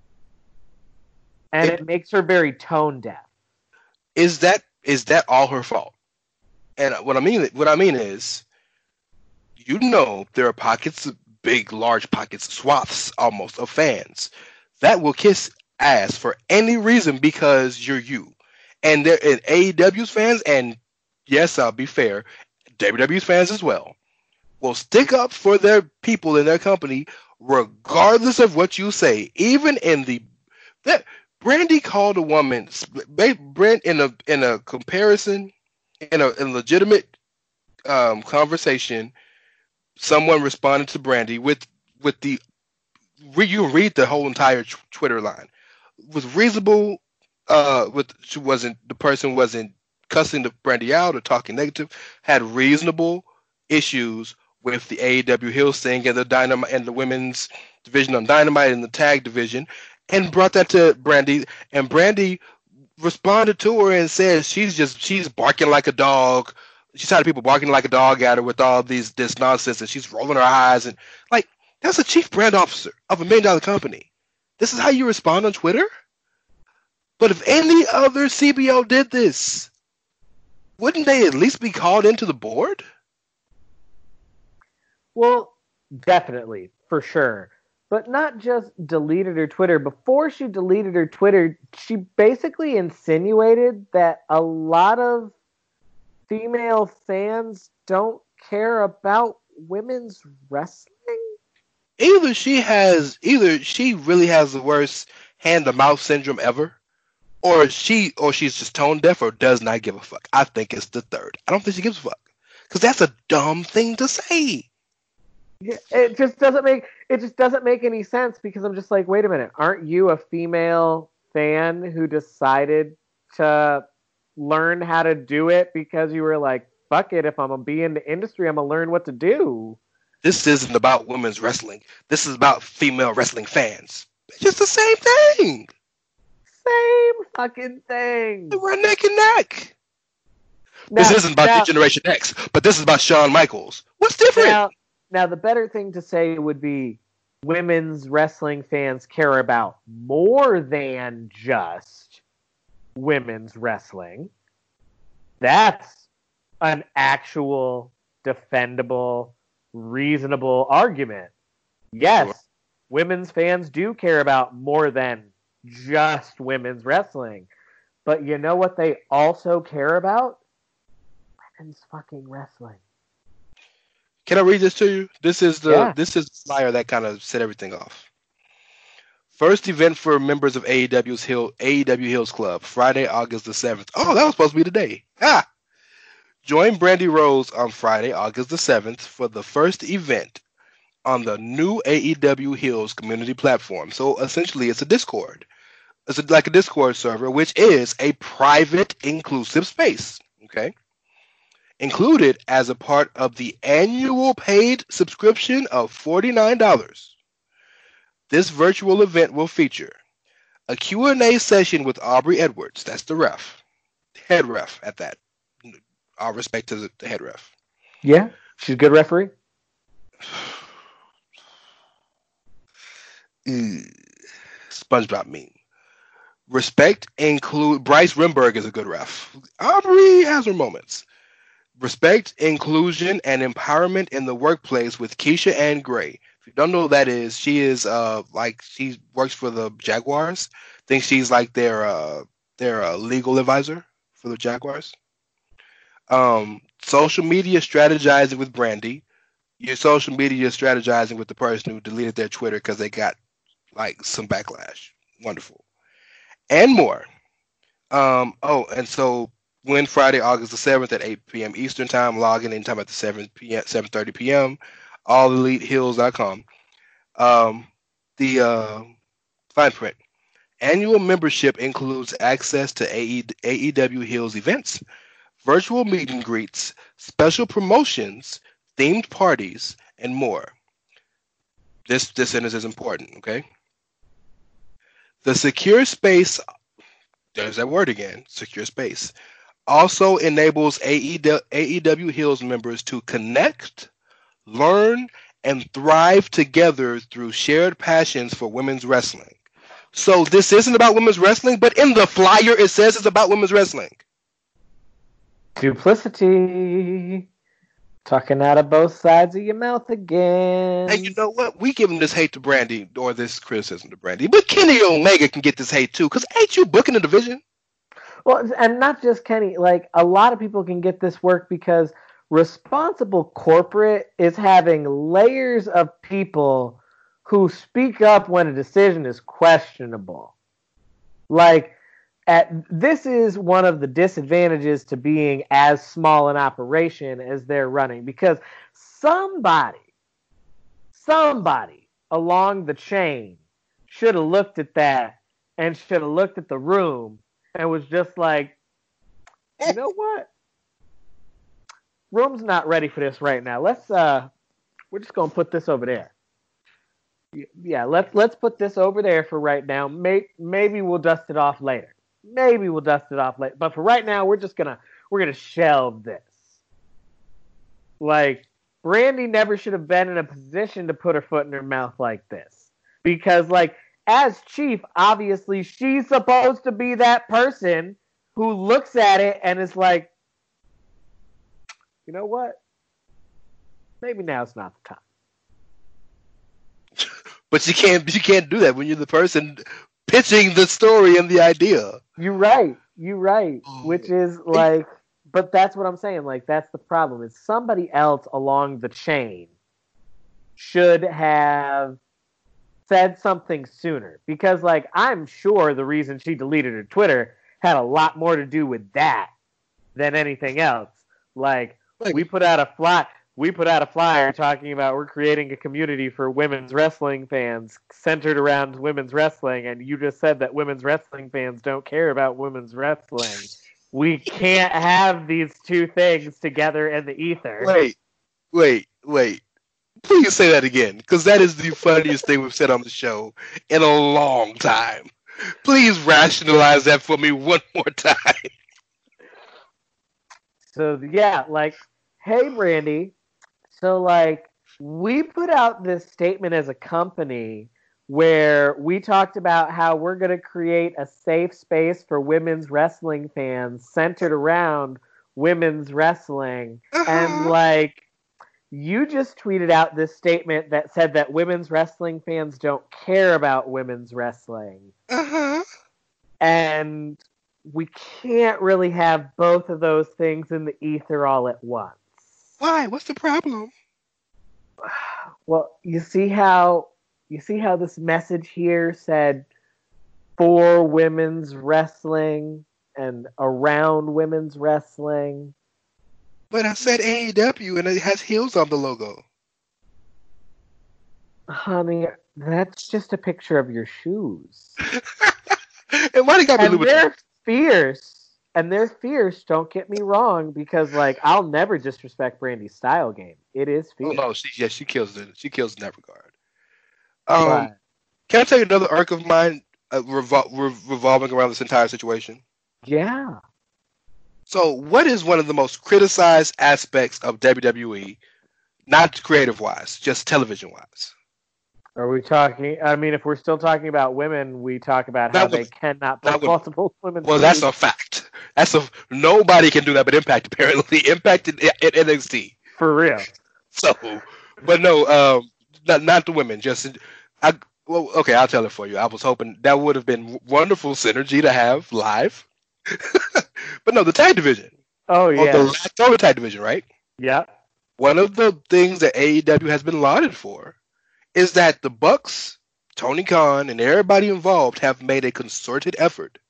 And it, it makes her very tone deaf. Is that is that all her fault? And what I mean what I mean is, you know, there are pockets, big, large pockets, swaths almost of fans that will kiss ass for any reason because you're you. And they're and A E W's fans, and yes, I'll be fair, W W's fans as well, will stick up for their people in their company regardless of what you say. Even in the that Brandy called a woman, Brent, in a in a comparison, in a, in a legitimate um, conversation, someone responded to Brandy with with the you read the whole entire Twitter line was reasonable. Uh, with she wasn't the person wasn't cussing the Brandy out or talking negative. Had reasonable issues with the A E W Hills thing and the Dynamite and the women's division on Dynamite and the tag division, and brought that to Brandy. And Brandy responded to her and said she's just she's barking like a dog. She's tired of people barking like a dog at her with all these this nonsense, and she's rolling her eyes and like that's a chief brand officer of a million dollar company. This is how you respond on Twitter? But if any other C B O did this, wouldn't they at least be called into the board? Well, definitely, for sure. But not just deleted her Twitter. Before she deleted her Twitter, she basically insinuated that a lot of female fans don't care about women's wrestling. Either she has, either she really has the worst hand-to-mouth syndrome ever, or she, or she's just tone deaf, or does not give a fuck. I think it's the third. I don't think she gives a fuck, because that's a dumb thing to say. Yeah, it just doesn't make it just doesn't make any sense because I'm just like, wait a minute, aren't you a female fan who decided to learn how to do it because you were like, fuck it, if I'm gonna be in the industry, I'm gonna learn what to do. This isn't about women's wrestling. This is about female wrestling fans. It's just the same thing. Same fucking thing. We're neck and neck. Now, this isn't about now, Generation X, but this is about Shawn Michaels. What's different? Now, now, the better thing to say would be women's wrestling fans care about more than just women's wrestling. That's an actual, defendable, reasonable argument. Yes, sure. Women's fans do care about more than just women's wrestling. But you know what they also care about? Women's fucking wrestling. Can I read this to you? This is the yeah. this is the flyer that kind of set everything off. First event for members of A E W's Hill A E W Hills Club, Friday, August the seventh. Oh, that was supposed to be today. Ah. Join Brandy Rose on Friday, August the seventh for the first event on the new A E W Hills community platform. So essentially it's a Discord. It's a, like a Discord server, which is a private, inclusive space. Okay. Included as a part of the annual paid subscription of forty-nine dollars. This virtual event will feature a Q and A session with Aubrey Edwards. That's the ref. Head ref at that. All respect to the, the head ref. Yeah, she's a good referee. SpongeBob meme. Respect include Bryce Remberg is a good ref. Aubrey has her moments. Respect, inclusion, and empowerment in the workplace with Keisha Ann Gray. If you don't know who that is, she is uh like she works for the Jaguars. I think she's like their uh their uh, legal advisor for the Jaguars. Um, social media strategizing with Brandy. Your social media strategizing with the person who deleted their Twitter because they got like some backlash. Wonderful. And more. Um, oh, and so when Friday, August the seventh at eight p.m. Eastern Time, log in anytime at the seven p.m. seven thirty p.m. all elite hills dot com. Um, the uh, fine print. Annual membership includes access to A E W Hills events, virtual meet and greets, special promotions, themed parties, and more. This this sentence is important, okay? The secure space, there's that word again, secure space, also enables A E W Hills members to connect, learn, and thrive together through shared passions for women's wrestling. So this isn't about women's wrestling, but in the flyer it says it's about women's wrestling. Duplicity. Talking out of both sides of your mouth again. And you know what? We giving this hate to Brandy, or this criticism to Brandy, but Kenny Omega can get this hate too, because ain't you booking the division? Well, and not just Kenny. Like, a lot of people can get this work because responsible corporate is having layers of people who speak up when a decision is questionable. Like, At, this is one of the disadvantages to being as small an operation as they're running, because somebody, somebody along the chain should have looked at that and should have looked at the room and was just like, you know what? Room's not ready for this right now. Let's uh, we're just gonna put this over there. Yeah, let's let's put this over there for right now. Maybe maybe we'll dust it off later. Maybe we'll dust it off later. But for right now, we're just gonna we're gonna shelve this. Like, Brandy never should have been in a position to put her foot in her mouth like this. Because, like, as chief, obviously she's supposed to be that person who looks at it and is like, you know what? Maybe now's not the time. But you can't you can't do that when you're the person pitching the story and the idea. You're right. You're right. Oh. Which is like, but that's what I'm saying. Like, that's the problem. Is somebody else along the chain should have said something sooner. Because, like, I'm sure the reason she deleted her Twitter had a lot more to do with that than anything else. Like, like we put out a fly. We put out a flyer talking about we're creating a community for women's wrestling fans centered around women's wrestling, and you just said that women's wrestling fans don't care about women's wrestling. We can't have these two things together in the ether. Wait, wait, wait. Please say that again, because that is the funniest thing we've said on the show in a long time. Please rationalize that for me one more time. So yeah, like, hey Brandy, so like we put out this statement as a company where we talked about how we're going to create a safe space for women's wrestling fans centered around women's wrestling. Uh-huh. And like, you just tweeted out this statement that said that women's wrestling fans don't care about women's wrestling. Uh-huh. And we can't really have both of those things in the ether all at once. Why? What's the problem? Well, you see how you see how this message here said for women's wrestling and around women's wrestling. But I said A E W and it has heels on the logo. Honey, that's just a picture of your shoes. And why they got me and they're fierce. And they're fierce, don't get me wrong, because like I'll never disrespect Brandy's style game. It is fierce. Oh no, she yeah, she kills it. She kills in that regard. Um, but, can I tell you another arc of mine uh, revol- re- revolving around this entire situation? Yeah. So, what is one of the most criticized aspects of W W E, not creative-wise, just television-wise? Are we talking? I mean, if we're still talking about women, we talk about how not they with, cannot book multiple women. Well, that's a fact. That's a nobody can do that, but Impact apparently Impact in, in N X T for real. So, but no, um, not not the women. Just I. Well, okay, I'll tell it for you. I was hoping that would have been wonderful synergy to have live. But no, the tag division. Oh, yeah. Or the October tag division, right? Yeah. One of the things that A E W has been lauded for is that the Bucks, Tony Khan, and everybody involved have made a concerted effort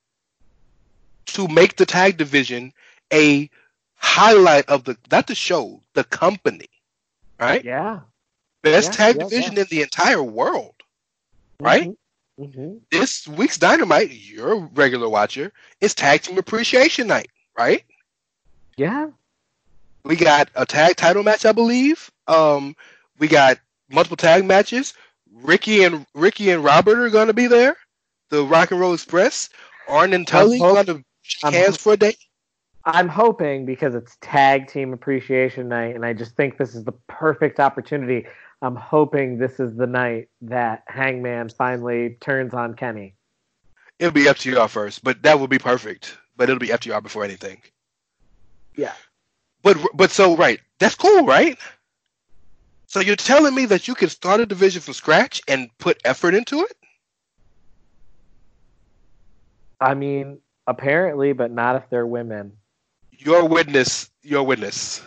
to make the tag division a highlight of the, not the show, the company, right? Yeah. Best yeah, tag yeah, division yeah. in the entire world, right? Mm-hmm. Mm-hmm. This week's Dynamite, you're a regular watcher, is Tag Team Appreciation Night, right? Yeah. We got a tag title match, I believe. Um, we got multiple tag matches. Ricky and Ricky and Robert are going to be there. The Rock and Roll Express. Arn and Tully hope- going to shake hands for a day. I'm hoping because it's Tag Team Appreciation Night, and I just think this is the perfect opportunity. I'm hoping this is the night that Hangman finally turns on Kenny. It'll be F T R first, but that would be perfect. But it'll be F T R before anything. Yeah. But but so right, that's cool, right? So you're telling me that you can start a division from scratch and put effort into it? I mean, apparently, but not if they're women. Your witness, your witness.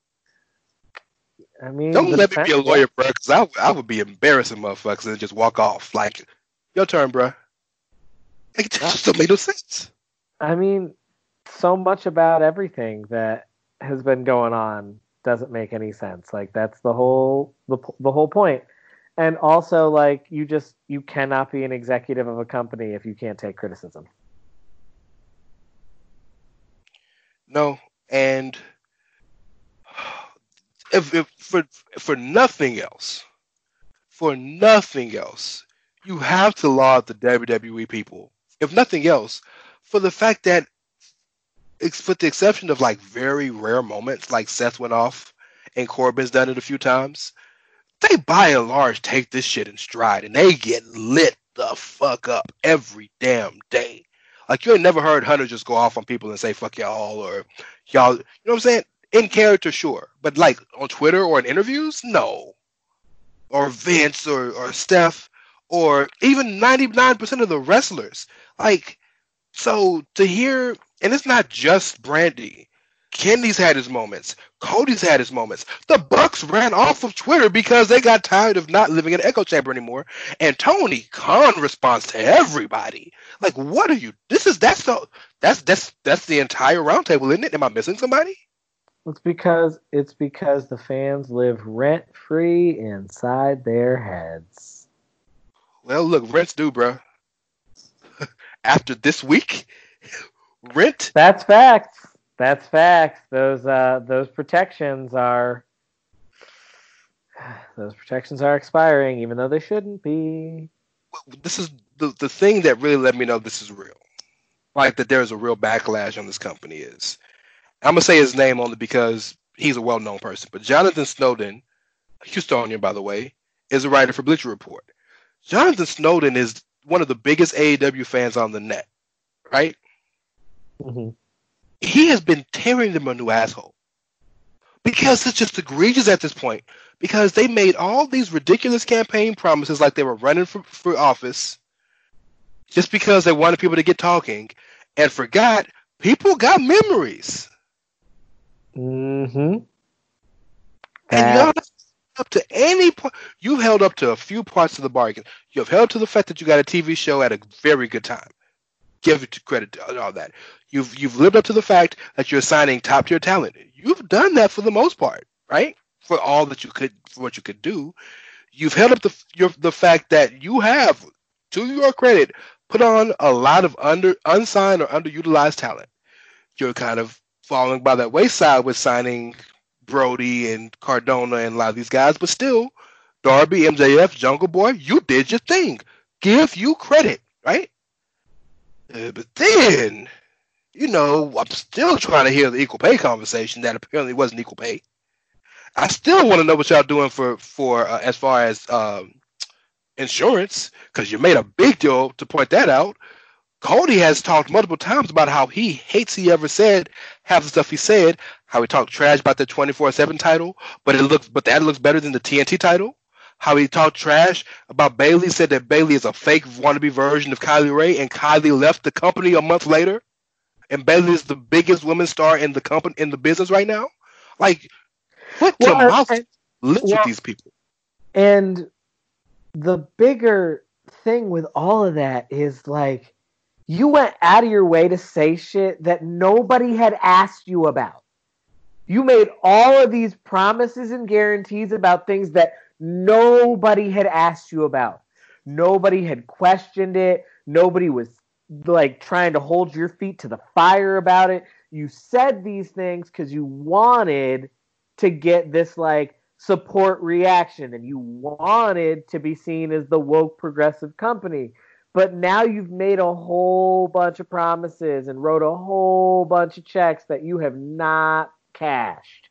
I mean, don't let me defense- be a lawyer, bro, because I, I would be embarrassing motherfuckers and just walk off. Like, your turn, bro. Like, it just don't make no sense. I mean, so much about everything that has been going on doesn't make any sense. Like, that's the whole the, the whole point. And also, like, you just you cannot be an executive of a company if you can't take criticism. No, and if, if for for nothing else, for nothing else, you have to laud the W W E people. If nothing else, for the fact that, it's with the exception of like very rare moments, like Seth went off and Corbin's done it a few times, they by and large take this shit in stride and they get lit the fuck up every damn day. Like, you ain't never heard Hunter just go off on people and say, fuck y'all, or y'all, you know what I'm saying? In character, sure. But, like, on Twitter or in interviews, no. Or Vince or, or Steph, or even ninety-nine percent of the wrestlers. Like, so to hear, and it's not just Brandy. Kenny's had his moments. Cody's had his moments. The Bucks ran off of Twitter because they got tired of not living in an echo chamber anymore. And Tony Khan responds to everybody. Like, what are you? This is that's the that's that's that's the entire roundtable, isn't it? Am I missing somebody? It's because it's because the fans live rent free inside their heads. Well, look, rent's due, bro. After this week, rent. That's facts. That's facts. Those uh, those protections are Those protections are expiring, even though they shouldn't be. This is the, the thing that really let me know this is real. Like that there's a real backlash on this company is. I'm going to say his name only because he's a well-known person. But Jonathan Snowden, Houstonian, by the way, is a writer for Bleacher Report. Jonathan Snowden is one of the biggest A E W fans on the net, right? Mm-hmm. He has been tearing them a new asshole. Because it's just egregious at this point. Because they made all these ridiculous campaign promises like they were running for, for office just because they wanted people to get talking and forgot people got memories. Mm-hmm. And y'all up to any point. You held up to a few parts of the bargain. You have held to the fact that you got a T V show at a very good time. Give it credit to all that. You've you've lived up to the fact that you're signing top tier talent. You've done that for the most part, right? For all that you could, for what you could do. You've held up the your, the fact that you have, to your credit, put on a lot of under unsigned or underutilized talent. You're kind of falling by that wayside with signing Brody and Cardona and a lot of these guys, but still, Darby, M J F, Jungle Boy, you did your thing. Give you credit, right? Uh, but then, you know, I'm still trying to hear the equal pay conversation that apparently wasn't equal pay. I still want to know what y'all doing for for uh, as far as um, insurance, because you made a big deal to point that out. Cody has talked multiple times about how he hates he ever said half the stuff he said, how he talked trash about the twenty-four seven title, but it looks but that looks better than the T N T title. How he talked trash about Bayley, said that Bayley is a fake wannabe version of Kylie Ray, and Kylie left the company a month later, and Bayley is the biggest women's star in the company in the business right now. Like, what well, the mouth and, lips well, with these people? And the bigger thing with all of that is like, you went out of your way to say shit that nobody had asked you about. You made all of these promises and guarantees about things that nobody had asked you about. Nobody had questioned it. Nobody was like trying to hold your feet to the fire about it. You said these things because you wanted to get this like support reaction, and you wanted to be seen as the woke progressive company. But now you've made a whole bunch of promises and wrote a whole bunch of checks that you have not cashed.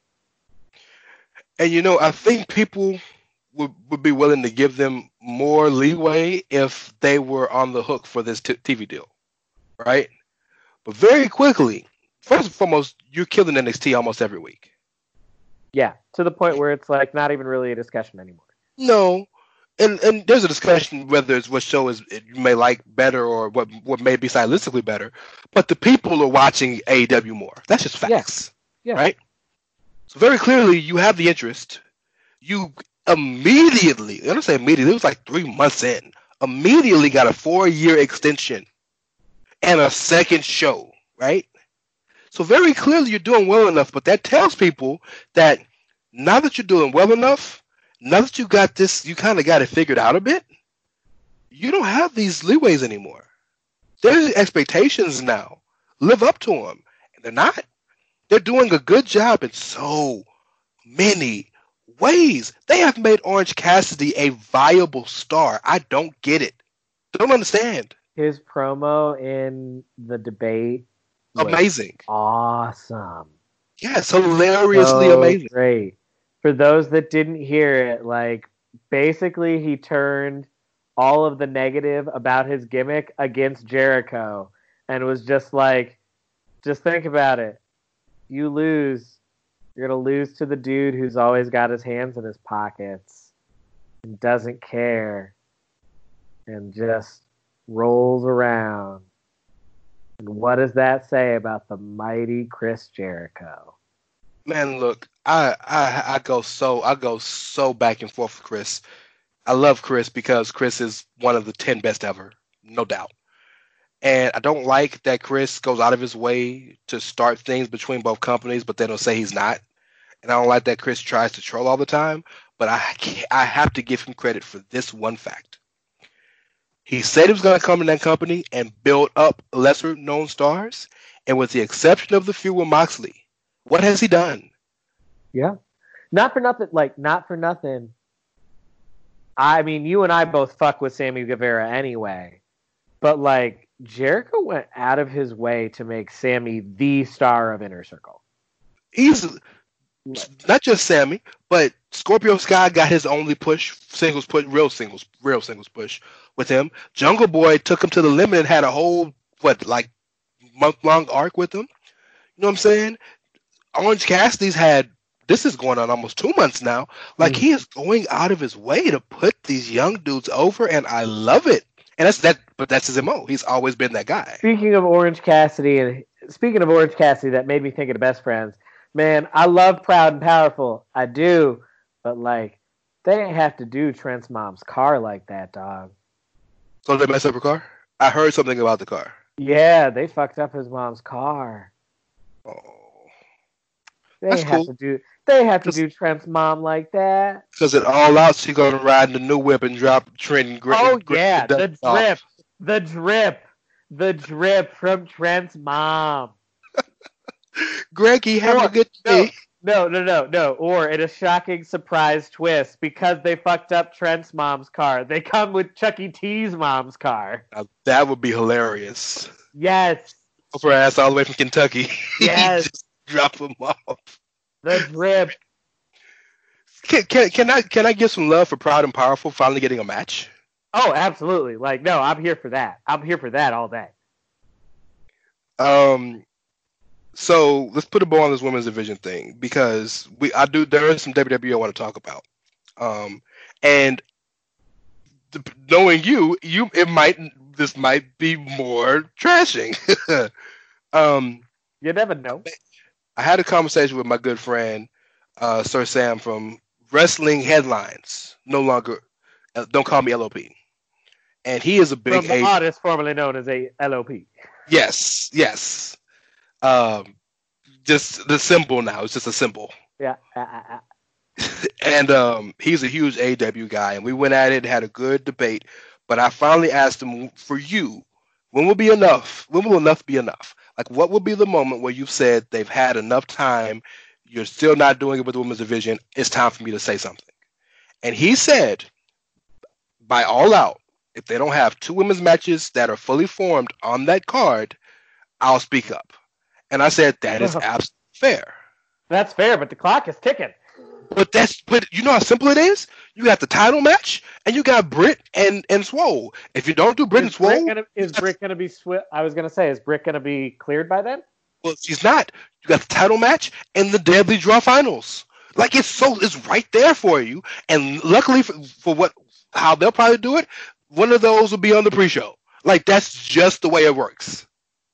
And, you know, I think people would, would be willing to give them more leeway if they were on the hook for this t- T V deal, right? But very quickly, first and foremost, you're killing N X T almost every week. Yeah, to the point where it's like not even really a discussion anymore. No. And and there's a discussion whether it's what show is you may like better or what what may be stylistically better, but the people are watching A E W more. That's just facts, yes. Yeah. Right? So very clearly, you have the interest. You immediately, I don't say immediately, it was like three months in, immediately got a four-year extension and a second show, right? So very clearly, you're doing well enough, but that tells people that now that you're doing well enough, now that you got this, you kind of got it figured out a bit, you don't have these leeways anymore. There's expectations now. Live up to them. And they're not. They're doing a good job in so many ways. They have made Orange Cassidy a viable star. I don't get it. Don't understand. His promo in the debate was amazing. Awesome. Yes, hilariously so amazing. Great. For those that didn't hear it, like, basically he turned all of the negative about his gimmick against Jericho and was just like, just think about it. You lose. You're going to lose to the dude who's always got his hands in his pockets and doesn't care and just rolls around. And what does that say about the mighty Chris Jericho? Man, look, I, I I go so I go so back and forth with Chris. I love Chris because Chris is one of the ten best ever, no doubt. And I don't like that Chris goes out of his way to start things between both companies, but they don't say he's not. And I don't like that Chris tries to troll all the time. But I can't, I have to give him credit for this one fact. He said he was going to come in that company and build up lesser known stars. And with the exception of the feud with Moxley, what has he done? Yeah. Not for nothing. Like not for nothing. I mean, you and I both fuck with Sammy Guevara anyway, but like Jericho went out of his way to make Sammy the star of Inner Circle. He's not just Sammy, but Scorpio Sky got his only push, singles push, real singles, real singles push with him. Jungle Boy took him to the limit and had a whole, what, like month-long arc with him. You know what I'm saying? Orange Cassidy's had, this is going on almost two months now. Like, mm. he is going out of his way to put these young dudes over, and I love it. And that's that, but that's his M O. He's always been that guy. Speaking of Orange Cassidy, and speaking of Orange Cassidy, that made me think of the Best Friends. Man, I love Proud and Powerful. I do. But, like, they ain't have to do Trent's mom's car like that, dog. So they messed up her car? I heard something about the car. Yeah, they fucked up his mom's car. Oh. They That's have cool. to do they have to do Trent's mom like that. Because it all out, she's gonna ride in the new whip and drop Trent and Greg. Oh and Greg yeah, the drip. off. The drip. The drip from Trent's mom. Greggy, have Or- a good day. No, no, no, no. Or in a shocking surprise twist, because they fucked up Trent's mom's car, they come with Chuck E. T's mom's car. Now, that would be hilarious. Yes. Up her ass all the way from Kentucky. Yes. Just drop him off. The drip. Can, can, can I can I give some love for Proud and Powerful finally getting a match? Oh, absolutely. Like, no, I'm here for that. I'm here for that all day. Um, so let's put a bow on this women's division thing because we I do there is some W W E I want to talk about. Um, and the, knowing you, you it might this might be more trashing. um, You never know. I had a conversation with my good friend uh, Sir Sam from Wrestling Headlines. No longer, uh, don't call me L O P. And he is a big From the A- artist formerly known as a L O P. Yes, yes. Um, just the symbol now. It's just a symbol. Yeah. Uh, uh, uh. And um, he's a huge A E W guy, and we went at it, had a good debate. But I finally asked him, for you, when will be enough? When will enough be enough? Like, what will be the moment where you've said they've had enough time, you're still not doing it with the women's division, it's time for me to say something? And he said, by all out, if they don't have two women's matches that are fully formed on that card, I'll speak up. And I said, that is absolutely fair. That's fair, but the clock is ticking. But that's but you know how simple it is? You got the title match and you got Britt and, and Swole. If you don't do Britt and Is Britt Swole, gonna, is Britt gonna be swi- I was gonna say, is Britt gonna be cleared by then? well, she's not. You got the title match and the Deadly Draw Finals. Like it's so it's right there for you. And luckily for, for what how they'll probably do it, one of those will be on the pre-show. Like that's just the way it works.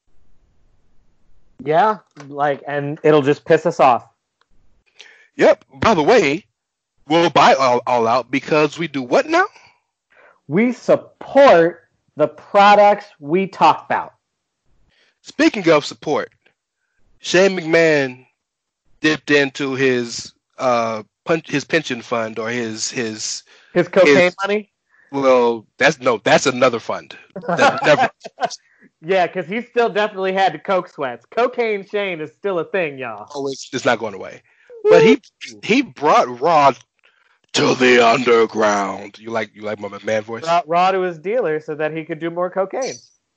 Yeah, like, and it'll just piss us off. Yep. By the way, we'll buy all, all out because we do what now? We support the products we talk about. Speaking of support, Shane McMahon dipped into his uh punch, his pension fund or his his His cocaine his, money? Well, that's no, that's another fund. That never. Yeah, because he still definitely had the coke sweats. Cocaine Shane is still a thing, y'all. Oh, it's, it's not going away. But he he brought Raw to the underground. You like you like my McMahon voice? Raw, raw to his dealer so that he could do more cocaine.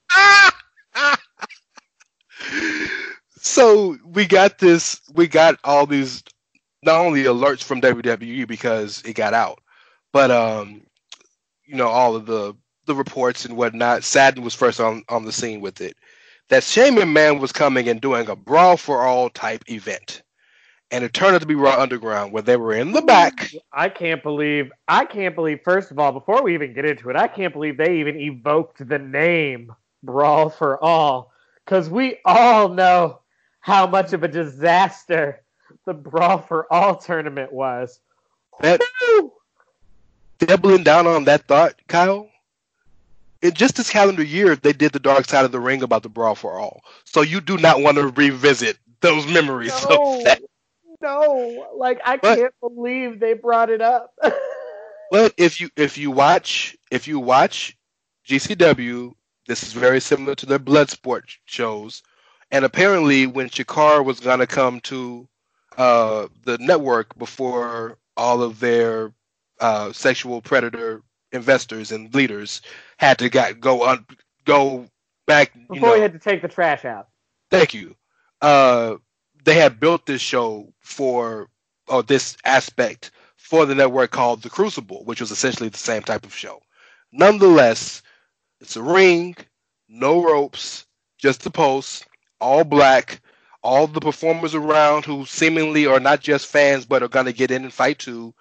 So we got this. We got all these not only alerts from W W E because it got out, but um, you know, all of the the reports and whatnot. Sadden was first on on the scene with it. That Shane McMahon was coming and doing a brawl for all type event. And it turned out to be Raw Underground, where they were in the back. I can't believe, I can't believe, first of all, before we even get into it, I can't believe they even evoked the name Brawl for All. Because we all know how much of a disaster the Brawl for All tournament was. That, doubling down on that thought, Kyle, in just this calendar year, they did the Dark Side of the Ring about the Brawl for All. So you do not want to revisit those memories. No. Of that. No, like I But- can't believe they brought it up. But if you if you watch if you watch G C W, this is very similar to their Bloodsport shows. And apparently, when Shakar was gonna come to, uh, the network before all of their uh, sexual predator investors and leaders had to got, go on go back. You Before know, we had to take the trash out. thank you. Uh, they had built this show for or this aspect for the network called The Crucible, which was essentially the same type of show. Nonetheless, it's a ring, no ropes, just the post, all black, all the performers around who seemingly are not just fans but are going to get in and fight too,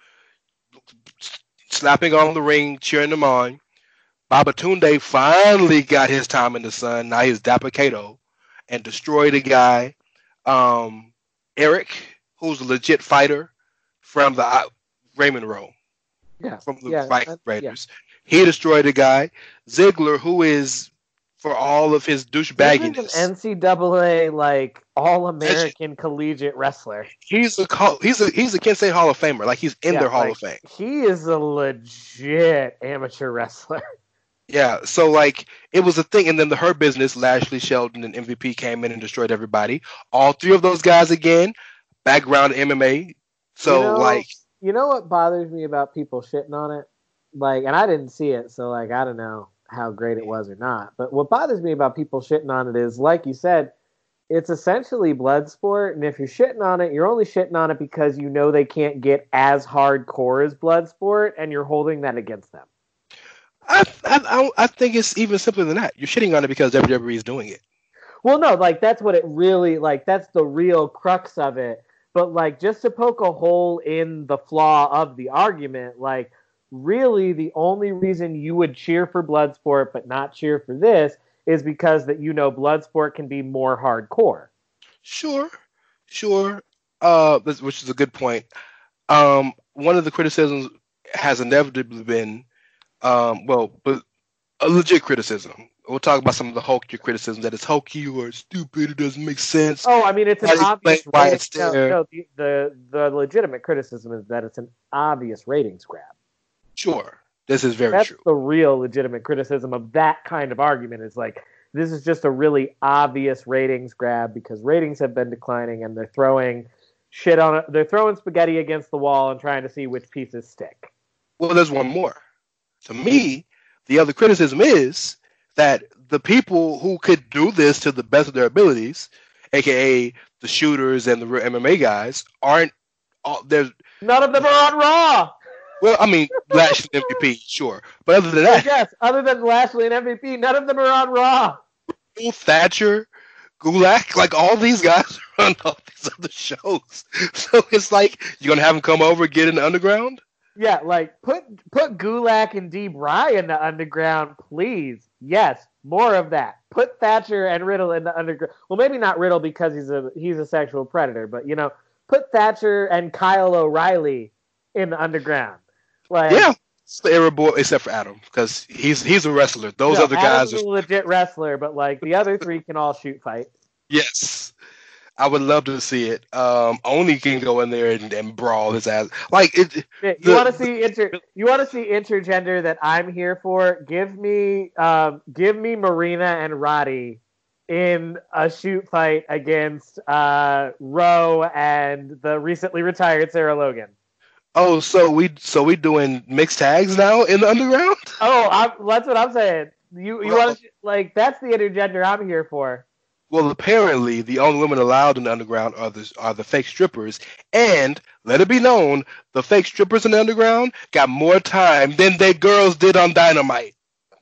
slapping on the ring, cheering them on. Babatunde finally got his time in the sun. Now he's Dapper Kato and destroyed a guy. Um, Eric, who's a legit fighter from the uh, Raymond Row, Yeah. from the yeah, Viking uh, Raiders. He destroyed a guy. Ziggler, who is, for all of his yeah. He's an douchebagginess, N C double A like all American collegiate wrestler. he's a call, he's a he's a Kent State Hall of Famer. Like he's in Yeah, their Hall like, of Fame. He is a legit amateur wrestler. Yeah, so like it was a thing, and then the Hurt Business, Lashley, Sheldon, and M V P came in and destroyed everybody. All three of those guys again, background M M A. So You know- like, You know what bothers me about people shitting on it? Like, and I didn't see it, so like I don't know how great it was or not. But what bothers me about people shitting on it is, like you said, it's essentially blood sport, and if you're shitting on it, you're only shitting on it because you know they can't get as hardcore as blood sport, and you're holding that against them. I I I I think it's even simpler than that. You're shitting on it because W W E is doing it. Well, no, like that's what it really like. That's the real crux of it. But like, just to poke a hole in the flaw of the argument, like really the only reason you would cheer for Bloodsport but not cheer for this is because that you know Bloodsport can be more hardcore. Sure, sure. Uh, this- which is a good point. Um, one of the criticisms has inevitably been, um, well, but a legit criticism. We'll talk about some of the hokey criticism that it's hokey or stupid. It doesn't make sense. Oh, I mean, it's an Why- obvious. why rating- it's no, there. no, the, the the legitimate criticism is that it's an obvious ratings grab. Sure, this is very That's true. the real legitimate criticism of that kind of argument. Is like this is just a really obvious ratings grab because ratings have been declining and they're throwing shit on it. They're throwing spaghetti against the wall and trying to see which pieces stick. Well, there's one more. To me, the other criticism is that the people who could do this to the best of their abilities, aka the shooters and the real M M A guys, aren't. All, there's None of them are on Raw. well, I mean, Lashley and M V P, sure, but other than that, Yes, other than Lashley and M V P, none of them are on Raw. Thatcher, Gulak, like all these guys are on all these other shows. So it's like you're gonna have them come over, get in the underground. Yeah, like put put Gulak and D. Bry in the underground, please. Yes, more of that. Put Thatcher and Riddle in the underground. Well, maybe not Riddle because he's a he's a sexual predator, but you know, put Thatcher and Kyle O'Reilly in the underground. Like, Yeah, it's the era boy, except for Adam, because he's he's a wrestler. Those no, other guys Adam's are a legit wrestler, but like the other three can all shoot fight. yes. I would love to see it. Um, Oni can go in there and, and brawl his ass. Like it. You The- want to see inter? You want to see intergender that I'm here for? Give me, um, give me Marina and Roddy in a shoot fight against uh, Rowe and the recently retired Sarah Logan. Oh, so we so we doing mixed tags now in the underground? Oh, I'm, that's what I'm saying. You you Well- want to like that's the intergender I'm here for. Well, apparently the only women allowed in the underground are the are the fake strippers, and let it be known, the fake strippers in the underground got more time than they girls did on Dynamite.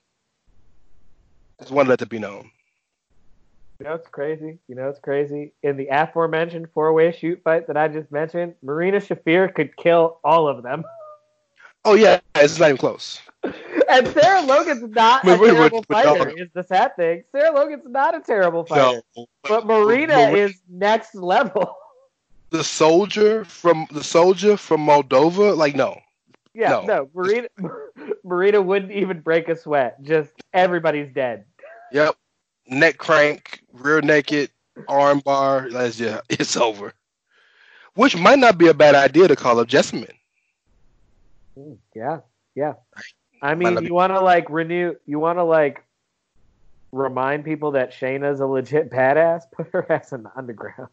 Just want to let it be known. You know it's crazy. You know it's crazy. In the aforementioned four-way shoot fight that I just mentioned, Marina Shafir could kill all of them. Oh yeah, it's not even close. And Sarah Logan's not a Wait, wait, wait, terrible wait, fighter, no. is the sad thing. Sarah Logan's not a terrible fighter. No, But Marina Mar- is next level. the soldier from the soldier from Moldova. Like no, Yeah, No. no, Marina Marina wouldn't even break a sweat. Just everybody's dead. yep, neck crank, rear naked, arm bar. That's yeah, it's over. Which might not be a bad idea to call up Jessamine. Mm, Yeah, yeah. I Might mean, not be- you want to like renew, you want to like remind people that Shayna's a legit badass. Put her ass in the underground.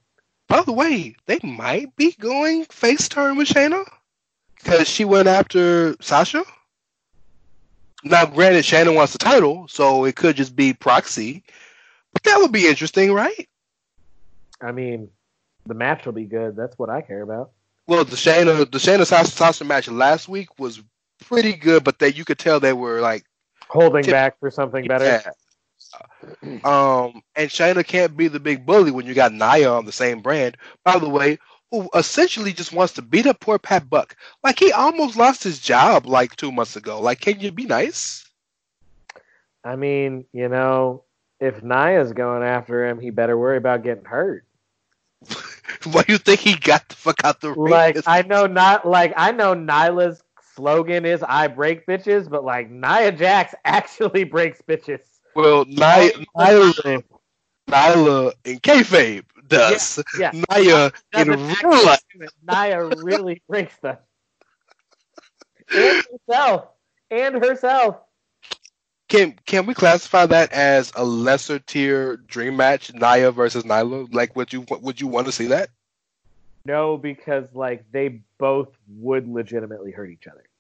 By the way, they might be going face turn with Shayna because she went after Sasha. Now, granted, Shayna wants the title, so it could just be proxy. But that would be interesting, right? I mean, the match will be good. That's what I care about. Well, the Shayna, the Shayna Sasha, Sasha match last week was pretty good, but they you could tell they were like holding tip- back for something better. Yeah. Um, and Shayna can't be the big bully when you got Nia on the same brand. By the way, who essentially just wants to beat up poor Pat Buck. Like, he almost lost his job like two months ago. Like, can you be nice? I mean, you know, if Nia's going after him, he better worry about getting hurt. Why do you think he got the fuck out the ring? Like, I know not like I know Nyla's slogan is "I break bitches," but like Nia Jax actually breaks bitches. Well, Nia, Nyla, Nyla in kayfabe does. Yeah, yeah. Nia in real life. Nia really breaks them. And herself. And herself. Can can we classify that as a lesser tier dream match, Nia versus Nyla? Like, would you would you want to see that? No, because like they both would legitimately hurt each other.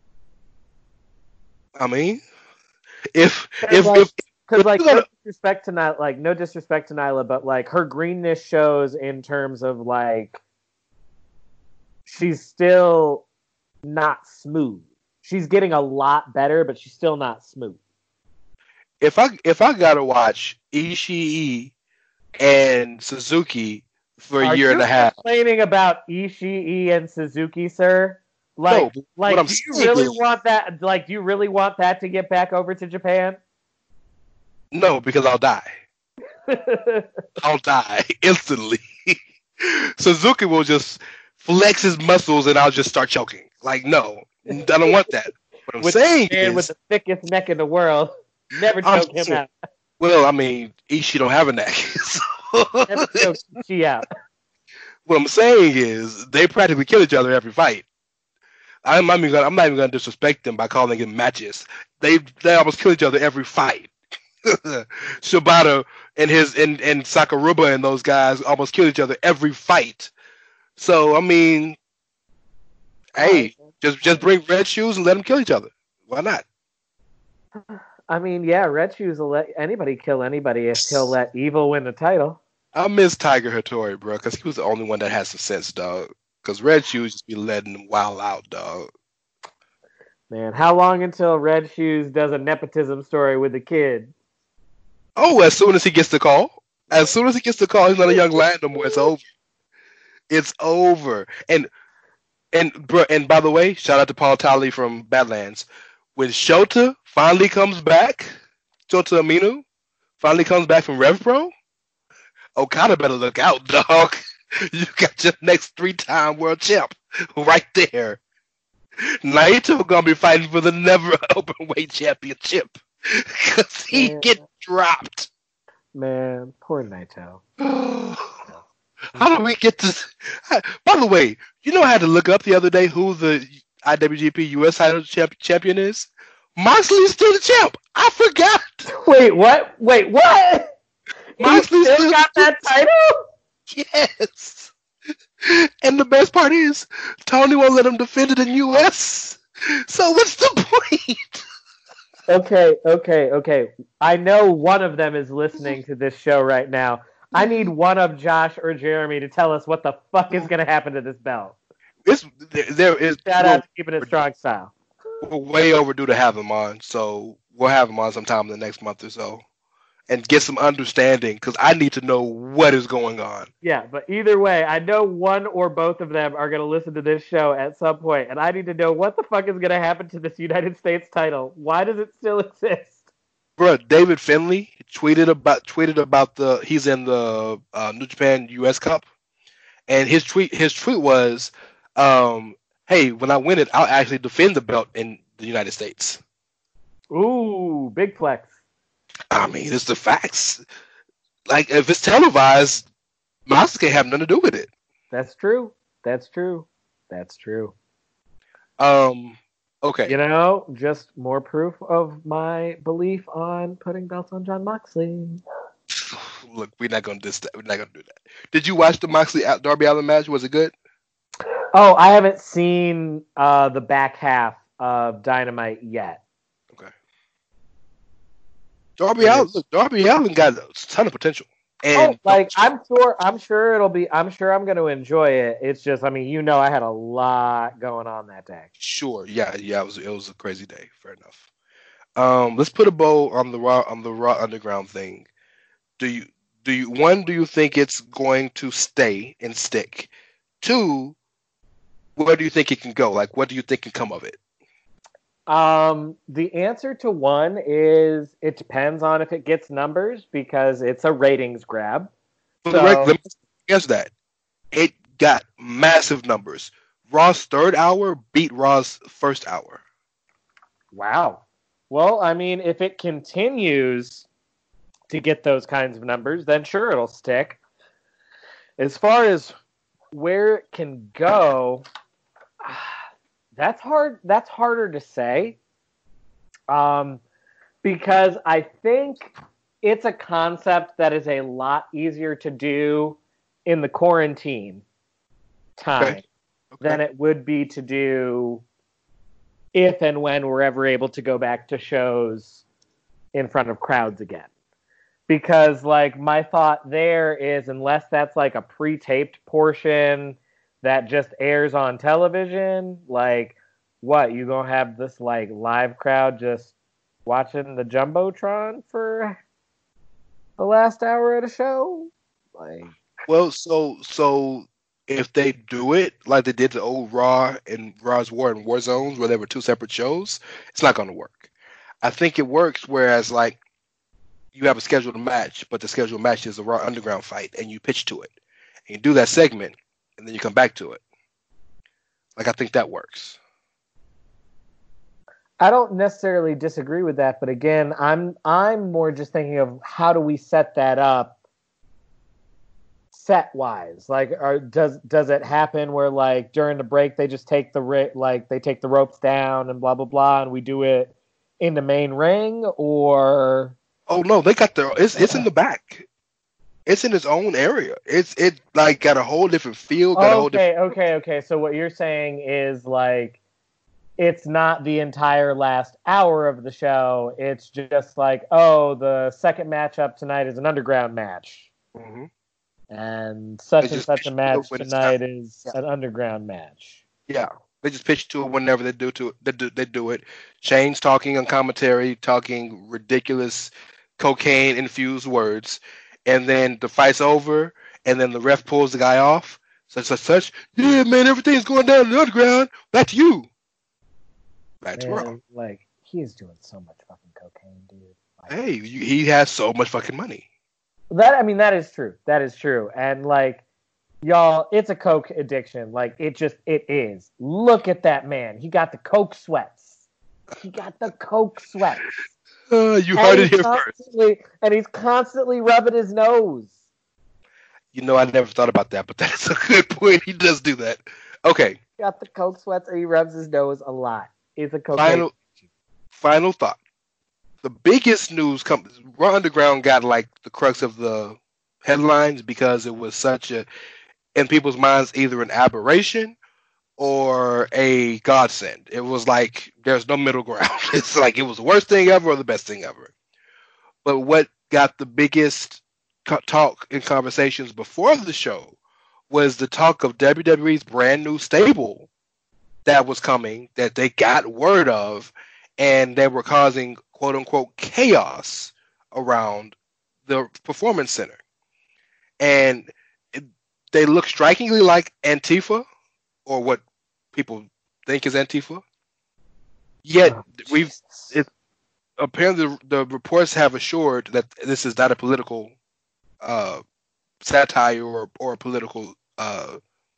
I mean, if if like, if because like gonna... no disrespect to Nyla, like no disrespect to Nyla, but like her greenness shows in terms of like she's still not smooth. She's getting a lot better, but she's still not smooth. If I if I gotta watch Ishii and Suzuki for a Are year and a half, complaining about Ishii and Suzuki, sir? Like, no, like, what I'm do you saying really is, want that? Like, do you really want that to get back over to Japan? no, because I'll die. I'll die instantly. Suzuki will just flex his muscles and I'll just start choking. Like, no, I don't want that. What I'm with saying the man is, with the thickest neck in the world, never I'm choke him saying- out. well, I mean, Ishii don't have a neck. So Never choke Ishii out. what I'm saying is, they practically kill each other every fight. I'm not even gonna, I'm not even going to disrespect them by calling them matches. They they almost kill each other every fight. Shibata and his and, and Sakuraba and those guys almost kill each other every fight. So I mean, hey, just just bring red shoes and let them kill each other. Why not? I mean, yeah, Red Shoes will let anybody kill anybody if he'll let Evil win the title. I miss Tiger Hattori, bro, because he was the only one that has some sense, dog. Because Red Shoes just be letting them wild out, dog. Man, how long until Red Shoes does a nepotism story with the kid? Oh, as soon as he gets the call. As soon as he gets the call, he's not a young lad no more. It's over. It's over. And and bro, and by the way, shout out to Paul Talley from Badlands. When Shota finally comes back, Shota Aminu finally comes back from RevPro, Okada better look out, dog. You got your next three-time world champ right there. Naito gonna be fighting for the never openweight championship because he Man. get dropped. Man, poor Naito. How do we get this? By the way, you know I had to look up the other day who the I W G P U S title champ- champion is? Moxley's still the champ. I forgot. Wait, what? Wait, what? He Moxley's still still got that title? Yes. And the best part is, Tony won't let him defend it in U S. So what's the point? Okay, okay, okay. I know one of them is listening to this show right now. I need one of Josh or Jeremy to tell us what the fuck is going to happen to this belt. It's, there, there is. Shout we're, out to Keeping It Strong Style. we're way overdue to have him on, so we'll have him on sometime in the next month or so, and get some understanding because I need to know what is going on. Yeah, but either way, I know one or both of them are going to listen to this show at some point, and I need to know what the fuck is going to happen to this United States title. Why does it still exist? Bro, David Finley tweeted about tweeted about the he's in the uh, New Japan U S Cup, and his tweet his tweet was, um, "Hey, when I win it, I'll actually defend the belt in the United States." Ooh, big flex. I mean, it's the facts. Like, if it's televised, Moxley can't have nothing to do with it. That's true. That's true. That's true. Um, okay. You know, just more proof of my belief on putting belts on John Moxley. look, we're not gonna dis- we're not gonna do that. Did you watch the Moxley Darby Allin match? Was it good? Oh, I haven't seen uh, the back half of Dynamite yet. Okay. Darby Allin, look, Darby Allin got a ton of potential. And oh, like I'm sure, I'm sure it'll be. I'm sure I'm going to enjoy it. It's just, I mean, you know, I had a lot going on that day. Sure, yeah, yeah, it was it was a crazy day. Fair enough. Um, let's put a bow on the raw on the Raw Underground thing. Do you do you one? Do you think it's going to stay and stick? Two, where do you think it can go? Like, what do you think can come of it? Um, the answer to one is it depends on if it gets numbers because it's a ratings grab. For So, the record, let me guess that it got massive numbers. Raw's third hour beat Raw's first hour. wow. Well, I mean, if it continues to get those kinds of numbers, then sure, it'll stick. As far as where it can go, that's hard. That's harder to say, um, because I think it's a concept that is a lot easier to do in the quarantine time Okay. Okay. than it would be to do if and when we're ever able to go back to shows in front of crowds again. Because, like, my thought there is unless that's like a pre-taped portion that just airs on television, like, what, you gonna have this, like, live crowd just watching the Jumbotron for the last hour of the show? Like, Well, so so if they do it like they did the old Raw and Raw's War and War Zones, where they were two separate shows, it's not going to work. I think it works whereas like you have a scheduled match, but the scheduled match is a Raw Underground fight, and you pitch to it, and you do that segment, and then you come back to it. Like I think that works. I don't necessarily disagree with that, but again, I'm I'm more just thinking of how do we set that up set wise. Like, are, does does it happen where like during the break they just take the ri- like they take the ropes down and blah blah blah, and we do it in the main ring, or Oh no, they got the it's it's in the back. It's in its own area. It's it like got a whole different feel. Got a whole okay, different... okay, okay. So what you're saying is like it's not the entire last hour of the show. It's just like, oh, the second matchup tonight is an underground match. Mm-hmm. And such They and just such a pitch match it when it's tonight time. is Yeah. an underground match. Yeah, they just pitch to it whenever they do to they do they do it. Shane's talking on commentary, talking ridiculous cocaine infused words, and then the fight's over, and then the ref pulls the guy off. Such such such. Yeah, man, everything's going down in the underground. Back to you. Back to Raw. Man, like he is doing so much fucking cocaine, dude. Like, Hey, you, he has so much fucking money. that I mean, that is true. That is true. And like, y'all, it's a coke addiction. Like, it just it is. Look at that man. He got the coke sweats. He got the coke sweats. Uh, you And heard it he's here first. constantly- And he's constantly rubbing his nose. You know, I never thought about that, but that's a good point. He does do that. Okay, He got the coke sweats, and he rubs his nose a lot. He's a cocaine. final final thought. The biggest news comes. Raw Underground got like the crux of the headlines because it was such a, in people's minds, either an aberration or a godsend. It was like there's no middle ground. It's like it was the worst thing ever or the best thing ever. But what got the biggest co- talk in conversations before the show was the talk of W W E's brand new stable that was coming, that they got word of, and they were causing quote unquote chaos around the performance center. And it, they look strikingly like Antifa, or what people think is Antifa. Yet Oh, we've Jesus. it, apparently the, the reports have assured that this is not a political uh, satire or or a political uh,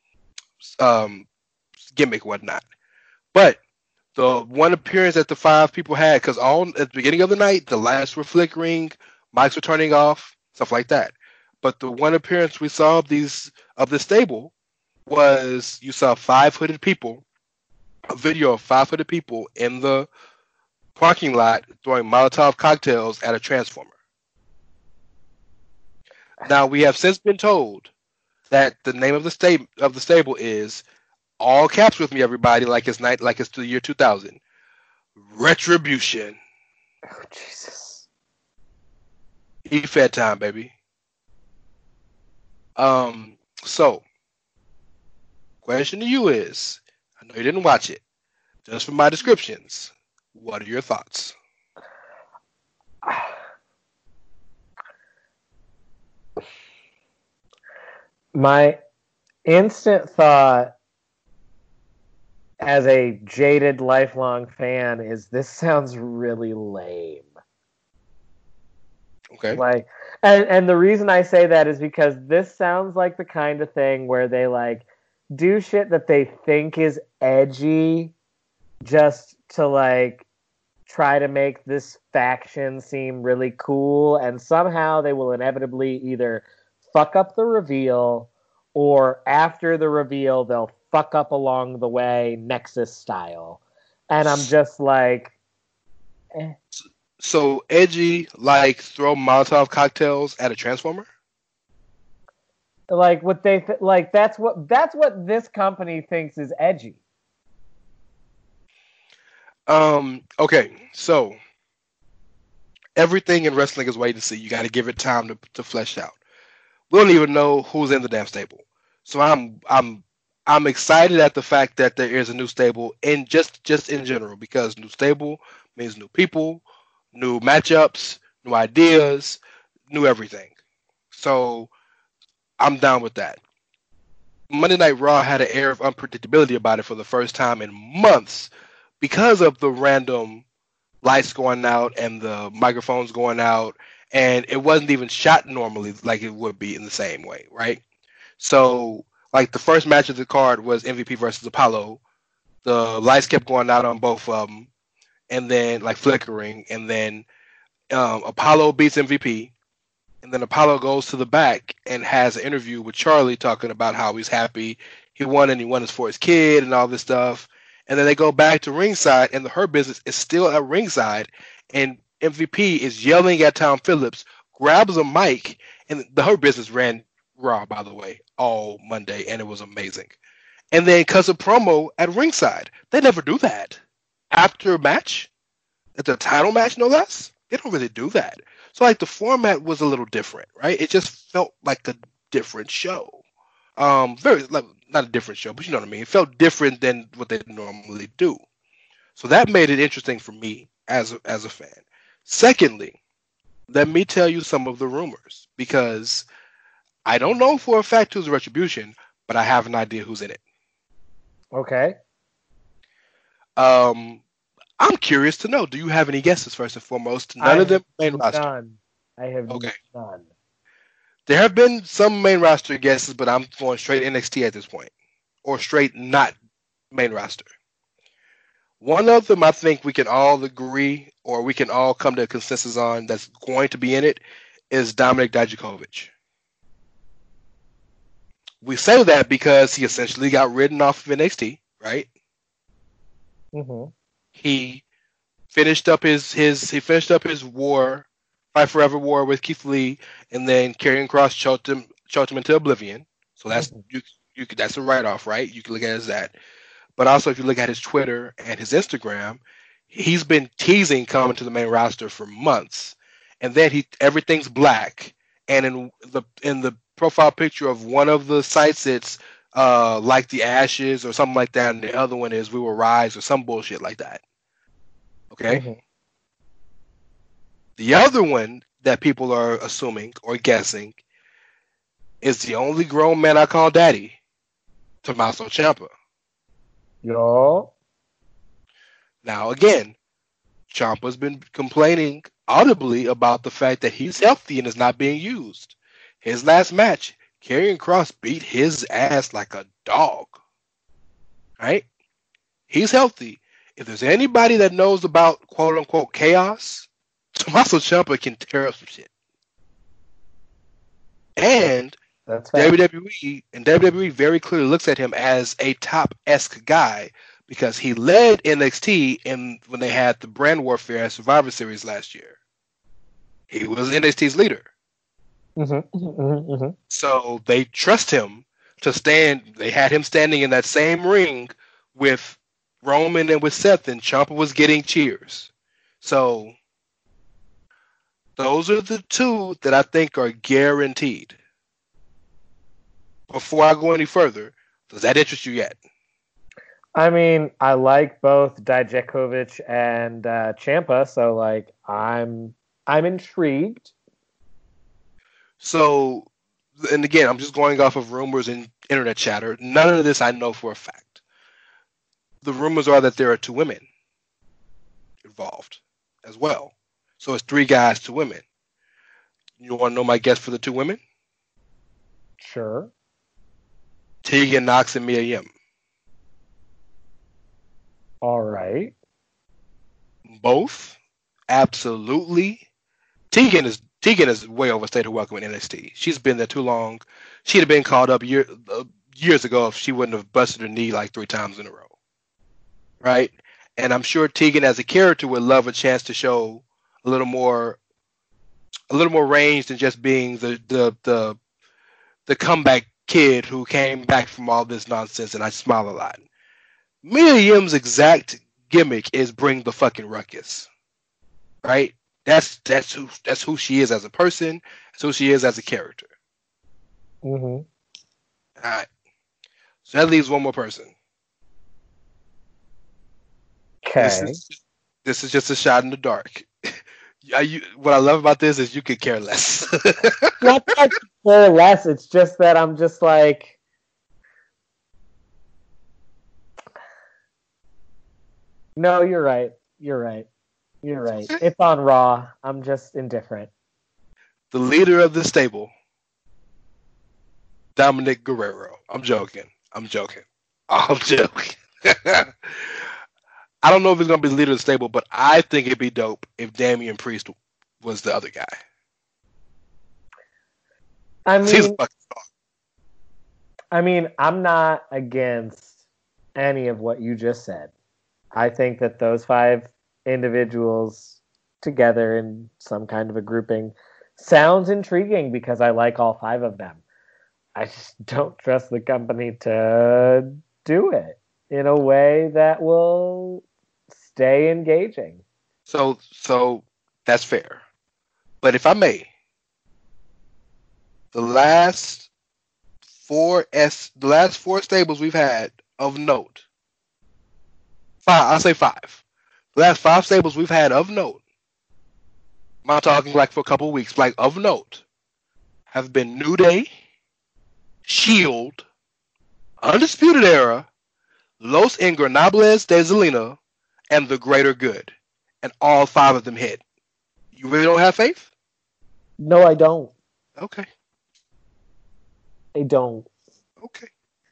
um, gimmick, whatnot. But the one appearance that the five people had, because all at the beginning of the night, the lights were flickering, mics were turning off, stuff like that. But the one appearance we saw of these of the stable was you saw five hooded people, a video of five hooded people in the parking lot throwing Molotov cocktails at a transformer. Now we have since been told that the name of the sta- of the stable is, all caps with me, everybody, like it's night, like it's the year two thousand. Retribution. Oh Jesus. Eat fed time, baby. Um. So, question to you is, I know you didn't watch it. Just from my descriptions, what are your thoughts? My instant thought as a jaded lifelong fan is this sounds really lame. Okay. Like, and, and the reason I say that is because this sounds like the kind of thing where they like do shit that they think is edgy just to like try to make this faction seem really cool, and somehow they will inevitably either fuck up the reveal, or after the reveal they'll fuck up along the way, Nexus style. And I'm just like, eh. So edgy, like throw Molotov cocktails at a Transformer? Like what they th- like that's what that's what this company thinks is edgy. Um. Okay. So everything in wrestling is wait to see. You got to give it time to to flesh out. We don't even know who's in the damn stable. So I'm I'm I'm excited at the fact that there is a new stable, in just just in general, because new stable means new people, new matchups, new ideas, new everything. So I'm down with that. Monday Night Raw had an air of unpredictability about it for the first time in months because of the random lights going out and the microphones going out, and it wasn't even shot normally like it would be in the same way, right? So, like, the first match of the card was M V P versus Apollo. The lights kept going out on both of them, and then, like, flickering, and then um, Apollo beats M V P, and then Apollo goes to the back and has an interview with Charlie talking about how he's happy he won, and he won this for his kid and all this stuff. And then they go back to ringside, and the Hurt Business is still at ringside, and M V P is yelling at Tom Phillips, grabs a mic, and the Hurt Business ran Raw, by the way, all Monday, and it was amazing. And then cuts a promo at ringside. They never do that. After a match, at the title match, no less, they don't really do that. So, like, the format was a little different, right? It just felt like a different show. Um, very, like, not a different show, but you know what I mean. It felt different than what they normally do. So that made it interesting for me as a, as a fan. Secondly, let me tell you some of the rumors, because I don't know for a fact who's Retribution, but I have an idea who's in it. Okay. Um, I'm curious to know. Do you have any guesses, first and foremost? None I of them main have roster. None. I have Okay. none. There have been some main roster guesses, but I'm going straight N X T at this point, or straight not main roster. One of them I think we can all agree, or we can all come to a consensus on, that's going to be in it, is Dominic Dijakovic. We say that because he essentially got ridden off of N X T, right? Mm-hmm. He finished up his his he finished up his war, Fight Forever war with Keith Lee, and then Karrion Kross choked him choked him into oblivion. So that's mm-hmm. you you could, that's a write off, right? You can look at it as that. But also, if you look at his Twitter and his Instagram, he's been teasing coming to the main roster for months, and then he everything's black, and in the in the profile picture of one of the sites, it's uh, like the Ashes or something like that, and the other one is We Will Rise or some bullshit like that. Okay? Mm-hmm. The other one that people are assuming or guessing is the only grown man I call daddy, Tommaso Ciampa. Yo. Now, again, Ciampa's been complaining audibly about the fact that he's healthy and is not being used. His last match, Karrion Kross beat his ass like a dog. Right? He's healthy. If there's anybody that knows about quote-unquote chaos, Tommaso Ciampa can tear up some shit. And That's W W E and W W E very clearly looks at him as a top-esque guy, because he led N X T in when they had the brand warfare at Survivor Series last year. He was N X T's leader. Mm-hmm, mm-hmm, mm-hmm. So they trust him to stand. They had him standing in that same ring with Roman and with Seth, and Ciampa was getting cheers. So those are the two that I think are guaranteed. Before I go any further, does that interest you yet? I mean, I like both Dijakovic and uh, Ciampa, so like I'm I'm intrigued. So, and again, I'm just going off of rumors and internet chatter. None of this I know for a fact. The rumors are that there are two women involved as well. So it's three guys, two women. You want to know my guess for the two women? Sure. Tegan Knox and Mia Yim. All right. Both, absolutely. Tegan is Tegan is way overstayed her welcome in N X T. She's been there too long. She'd have been called up year, uh, years ago if she wouldn't have busted her knee like three times in a row. Right? And I'm sure Tegan as a character would love a chance to show a little more a little more range than just being the the the, the comeback kid who came back from all this nonsense, and I smile a lot. Mia Yim's exact gimmick is bring the fucking ruckus. Right? That's that's who that's who she is as a person. That's who she is as a character. Mm-hmm. All right. So that leaves one more person. Okay. This is, this is just a shot in the dark. You, what I love about this is you could care less. Not that I could care less. It's just that I'm just like, no, you're right. You're right. You're right. It's on Raw. I'm just indifferent. The leader of the stable, Dominic Guerrero. I'm joking. I'm joking. I'm joking. I don't know if he's going to be the leader of the stable, but I think it'd be dope if Damian Priest was the other guy. I He's a mean, fucking star. I mean, I'm not against any of what you just said. I think that those five individuals together in some kind of a grouping sounds intriguing because I like all five of them. I just don't trust the company to do it in a way that will stay engaging. So, so that's fair. But if I may, the last four S, the last four stables we've had of note, five, I'll say five. The last five stables we've had of note, I'm not talking like for a couple of weeks, like of note, have been New Day, Shield, Undisputed Era, Los Ingobernables de Zelina, and The Greater Good. And all five of them hit. You really don't have faith? No, I don't. Okay. I don't. Okay.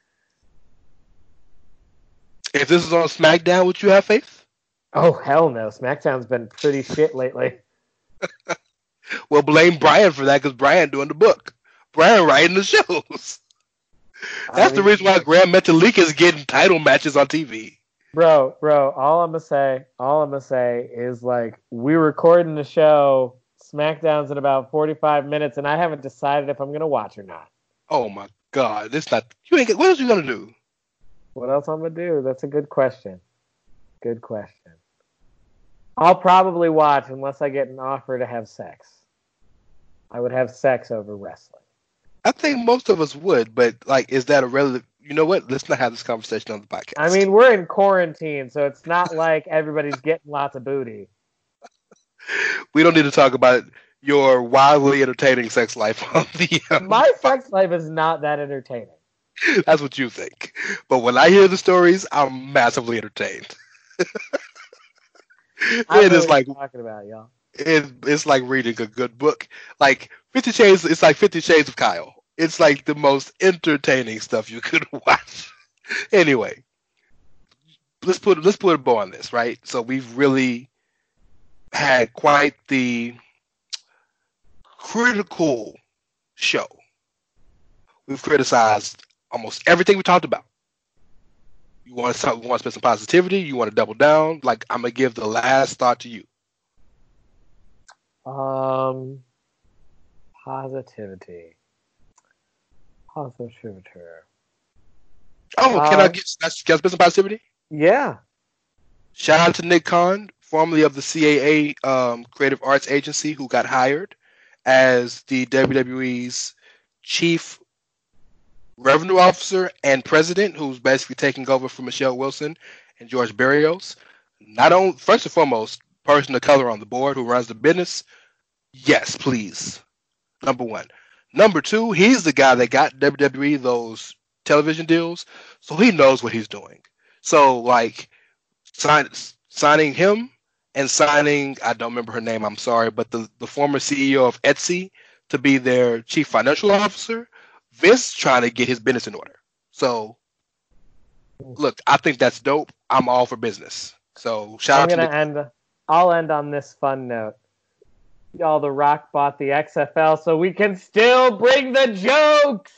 If this is on SmackDown, would you have faith? Oh, hell no. SmackDown's been pretty shit lately. Well, blame Brian for that because Brian doing the book. Brian writing the shows. That's I the mean, reason why Graham Metalik is getting title matches on T V. Bro, bro, all I'm gonna say, all I'm gonna say is like we're recording the show. SmackDown's in about forty-five minutes, and I haven't decided if I'm gonna watch or not. Oh my God, this not you ain't. What else you gonna do? What else I'm gonna do? That's a good question. Good question. I'll probably watch unless I get an offer to have sex. I would have sex over wrestling. I think most of us would, but like, is that a relative? You know what? Let's not have this conversation on the podcast. I mean, we're in quarantine, so it's not like everybody's getting lots of booty. We don't need to talk about your wildly entertaining sex life on the. Um, My sex life is not that entertaining. That's what you think. But when I hear the stories, I'm massively entertained. I It know is what like you're talking about, y'all. it, it's like reading a good book. Like Fifty Shades, it's like Fifty Shades of Kyle. It's like the most entertaining stuff you could watch. Anyway, let's put let's put a bow on this, right? So we've really had quite the critical show. We've criticized almost everything we talked about. You want to talk, you want to spend some positivity? You want to double down? Like, I'm gonna give the last thought to you. Um, Positivity. Positivity. Oh, can I Um, get that's guess business positivity? Yeah. Shout out to Nick Khan, formerly of the C A A um, Creative Arts Agency, who got hired as the W W E's chief revenue officer and president, who's basically taking over from Michelle Wilson and George Barrios. Not only, first and foremost, person of color on the board who runs the business. Yes, please. Number one. Number two, he's the guy that got W W E those television deals, so he knows what he's doing. So, like, sign, signing him and signing, I don't remember her name, I'm sorry, but the, the former C E O of Etsy to be their chief financial officer, Vince trying to get his business in order. So, look, I think that's dope. I'm all for business. So, shout I'm out to gonna Nick. end. I'll end on this fun note. Y'all, The Rock bought the X F L so we can still bring the jokes.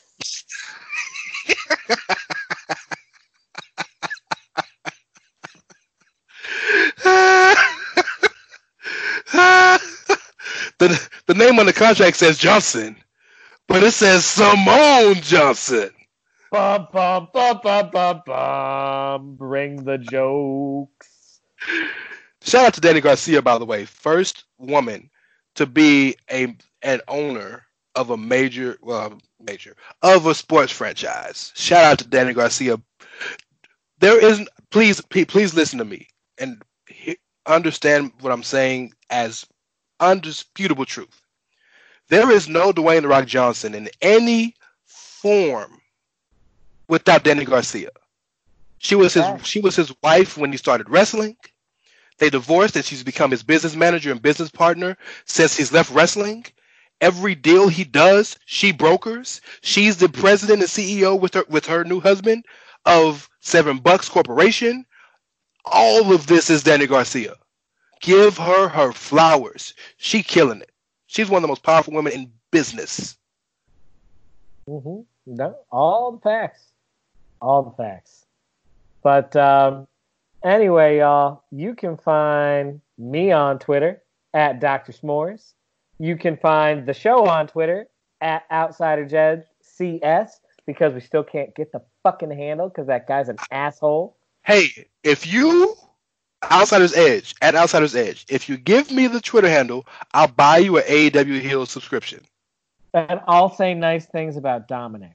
the the name on the contract says Johnson, but it says Simone Johnson. Bum, bum, bum, bum, bum, bum. Bring the jokes. Shout out to Danny Garcia, by the way, first woman to be a an owner of a major, well, major of a sports franchise. Shout out to Danny Garcia. There is, please, please listen to me and he, understand what I'm saying as undisputable truth. There is no Dwayne The Rock Johnson in any form without Danny Garcia. She was his, she was his wife when he started wrestling. They divorced and she's become his business manager and business partner since he's left wrestling. Every deal he does, she brokers. She's the president and C E O with her with her new husband of Seven Bucks Corporation. All of this is Danny Garcia. Give her her flowers. She killing it. She's one of the most powerful women in business. Mm-hmm. No, all the facts. All the facts. But um, anyway, y'all, you can find me on Twitter at Doctor S'mores. You can find the show on Twitter at Outsiders Edge C S because we still can't get the fucking handle because that guy's an asshole. Hey, if you, Outsiders Edge, at Outsiders Edge, if you give me the Twitter handle, I'll buy you an A E W Heels subscription. And I'll say nice things about Dominic.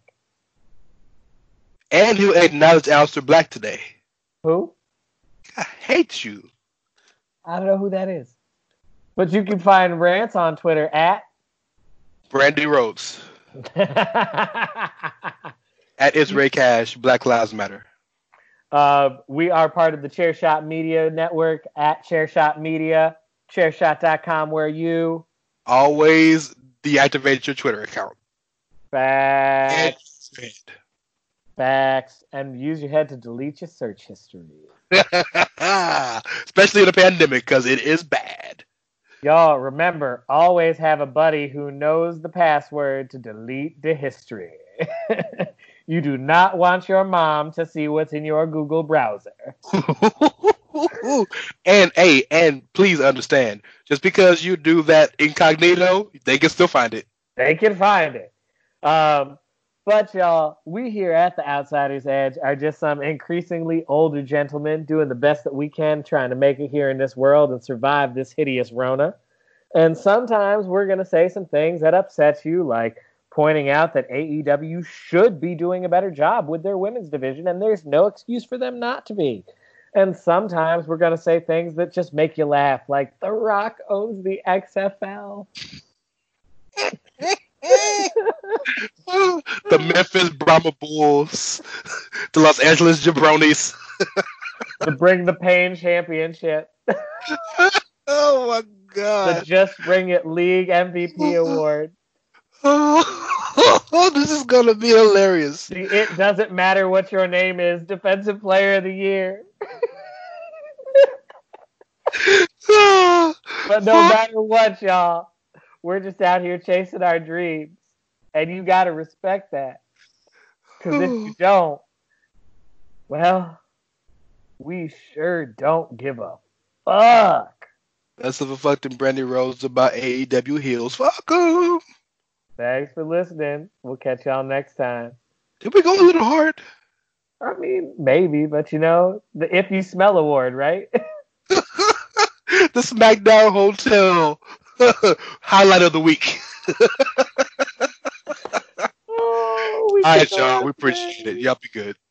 And he'll acknowledge Aleister Black today. Who? I hate you. I don't know who that is. But you can find Rants on Twitter at Brandy Rhodes. At It's Ray Cash, Black Lives Matter. Uh, we are part of the Chairshot Media Network at Chairshot Media, chairshot dot com, where you always deactivate your Twitter account. Facts. Facts. And use your head to delete your search history. Especially in a pandemic, because it is bad. Y'all, remember, always have a buddy who knows the password to delete the history. You do not want your mom to see what's in your Google browser. and hey, and please understand, just because you do that incognito, they can still find it. They can find it. Um, but y'all, we here at the Outsiders Edge are just some increasingly older gentlemen doing the best that we can, trying to make it here in this world and survive this hideous Rona. And sometimes we're going to say some things that upset you, like pointing out that A E W should be doing a better job with their women's division, and there's no excuse for them not to be. And sometimes we're going to say things that just make you laugh, like The Rock owns the X F L. The Memphis Brahma Bulls, the Los Angeles Jabronis, the Bring the Pain Championship. Oh my God! The Just Bring It League M V P award. Oh, this is gonna be hilarious. The It Doesn't Matter What Your Name Is Defensive Player of the Year. But no matter what, y'all, we're just out here chasing our dreams. And you gotta respect that. Because if you don't, well, we sure don't give a fuck. That's the fucking Brandy Rhodes about A E W heels. Fuck 'em. Thanks for listening. We'll catch y'all next time. Did we go a little hard? I mean, maybe, but you know, the If You Smell Award, right? The SmackDown Hotel highlight of the week. Oh, we All right, took y'all. off, We appreciate man. it. Y'all be good.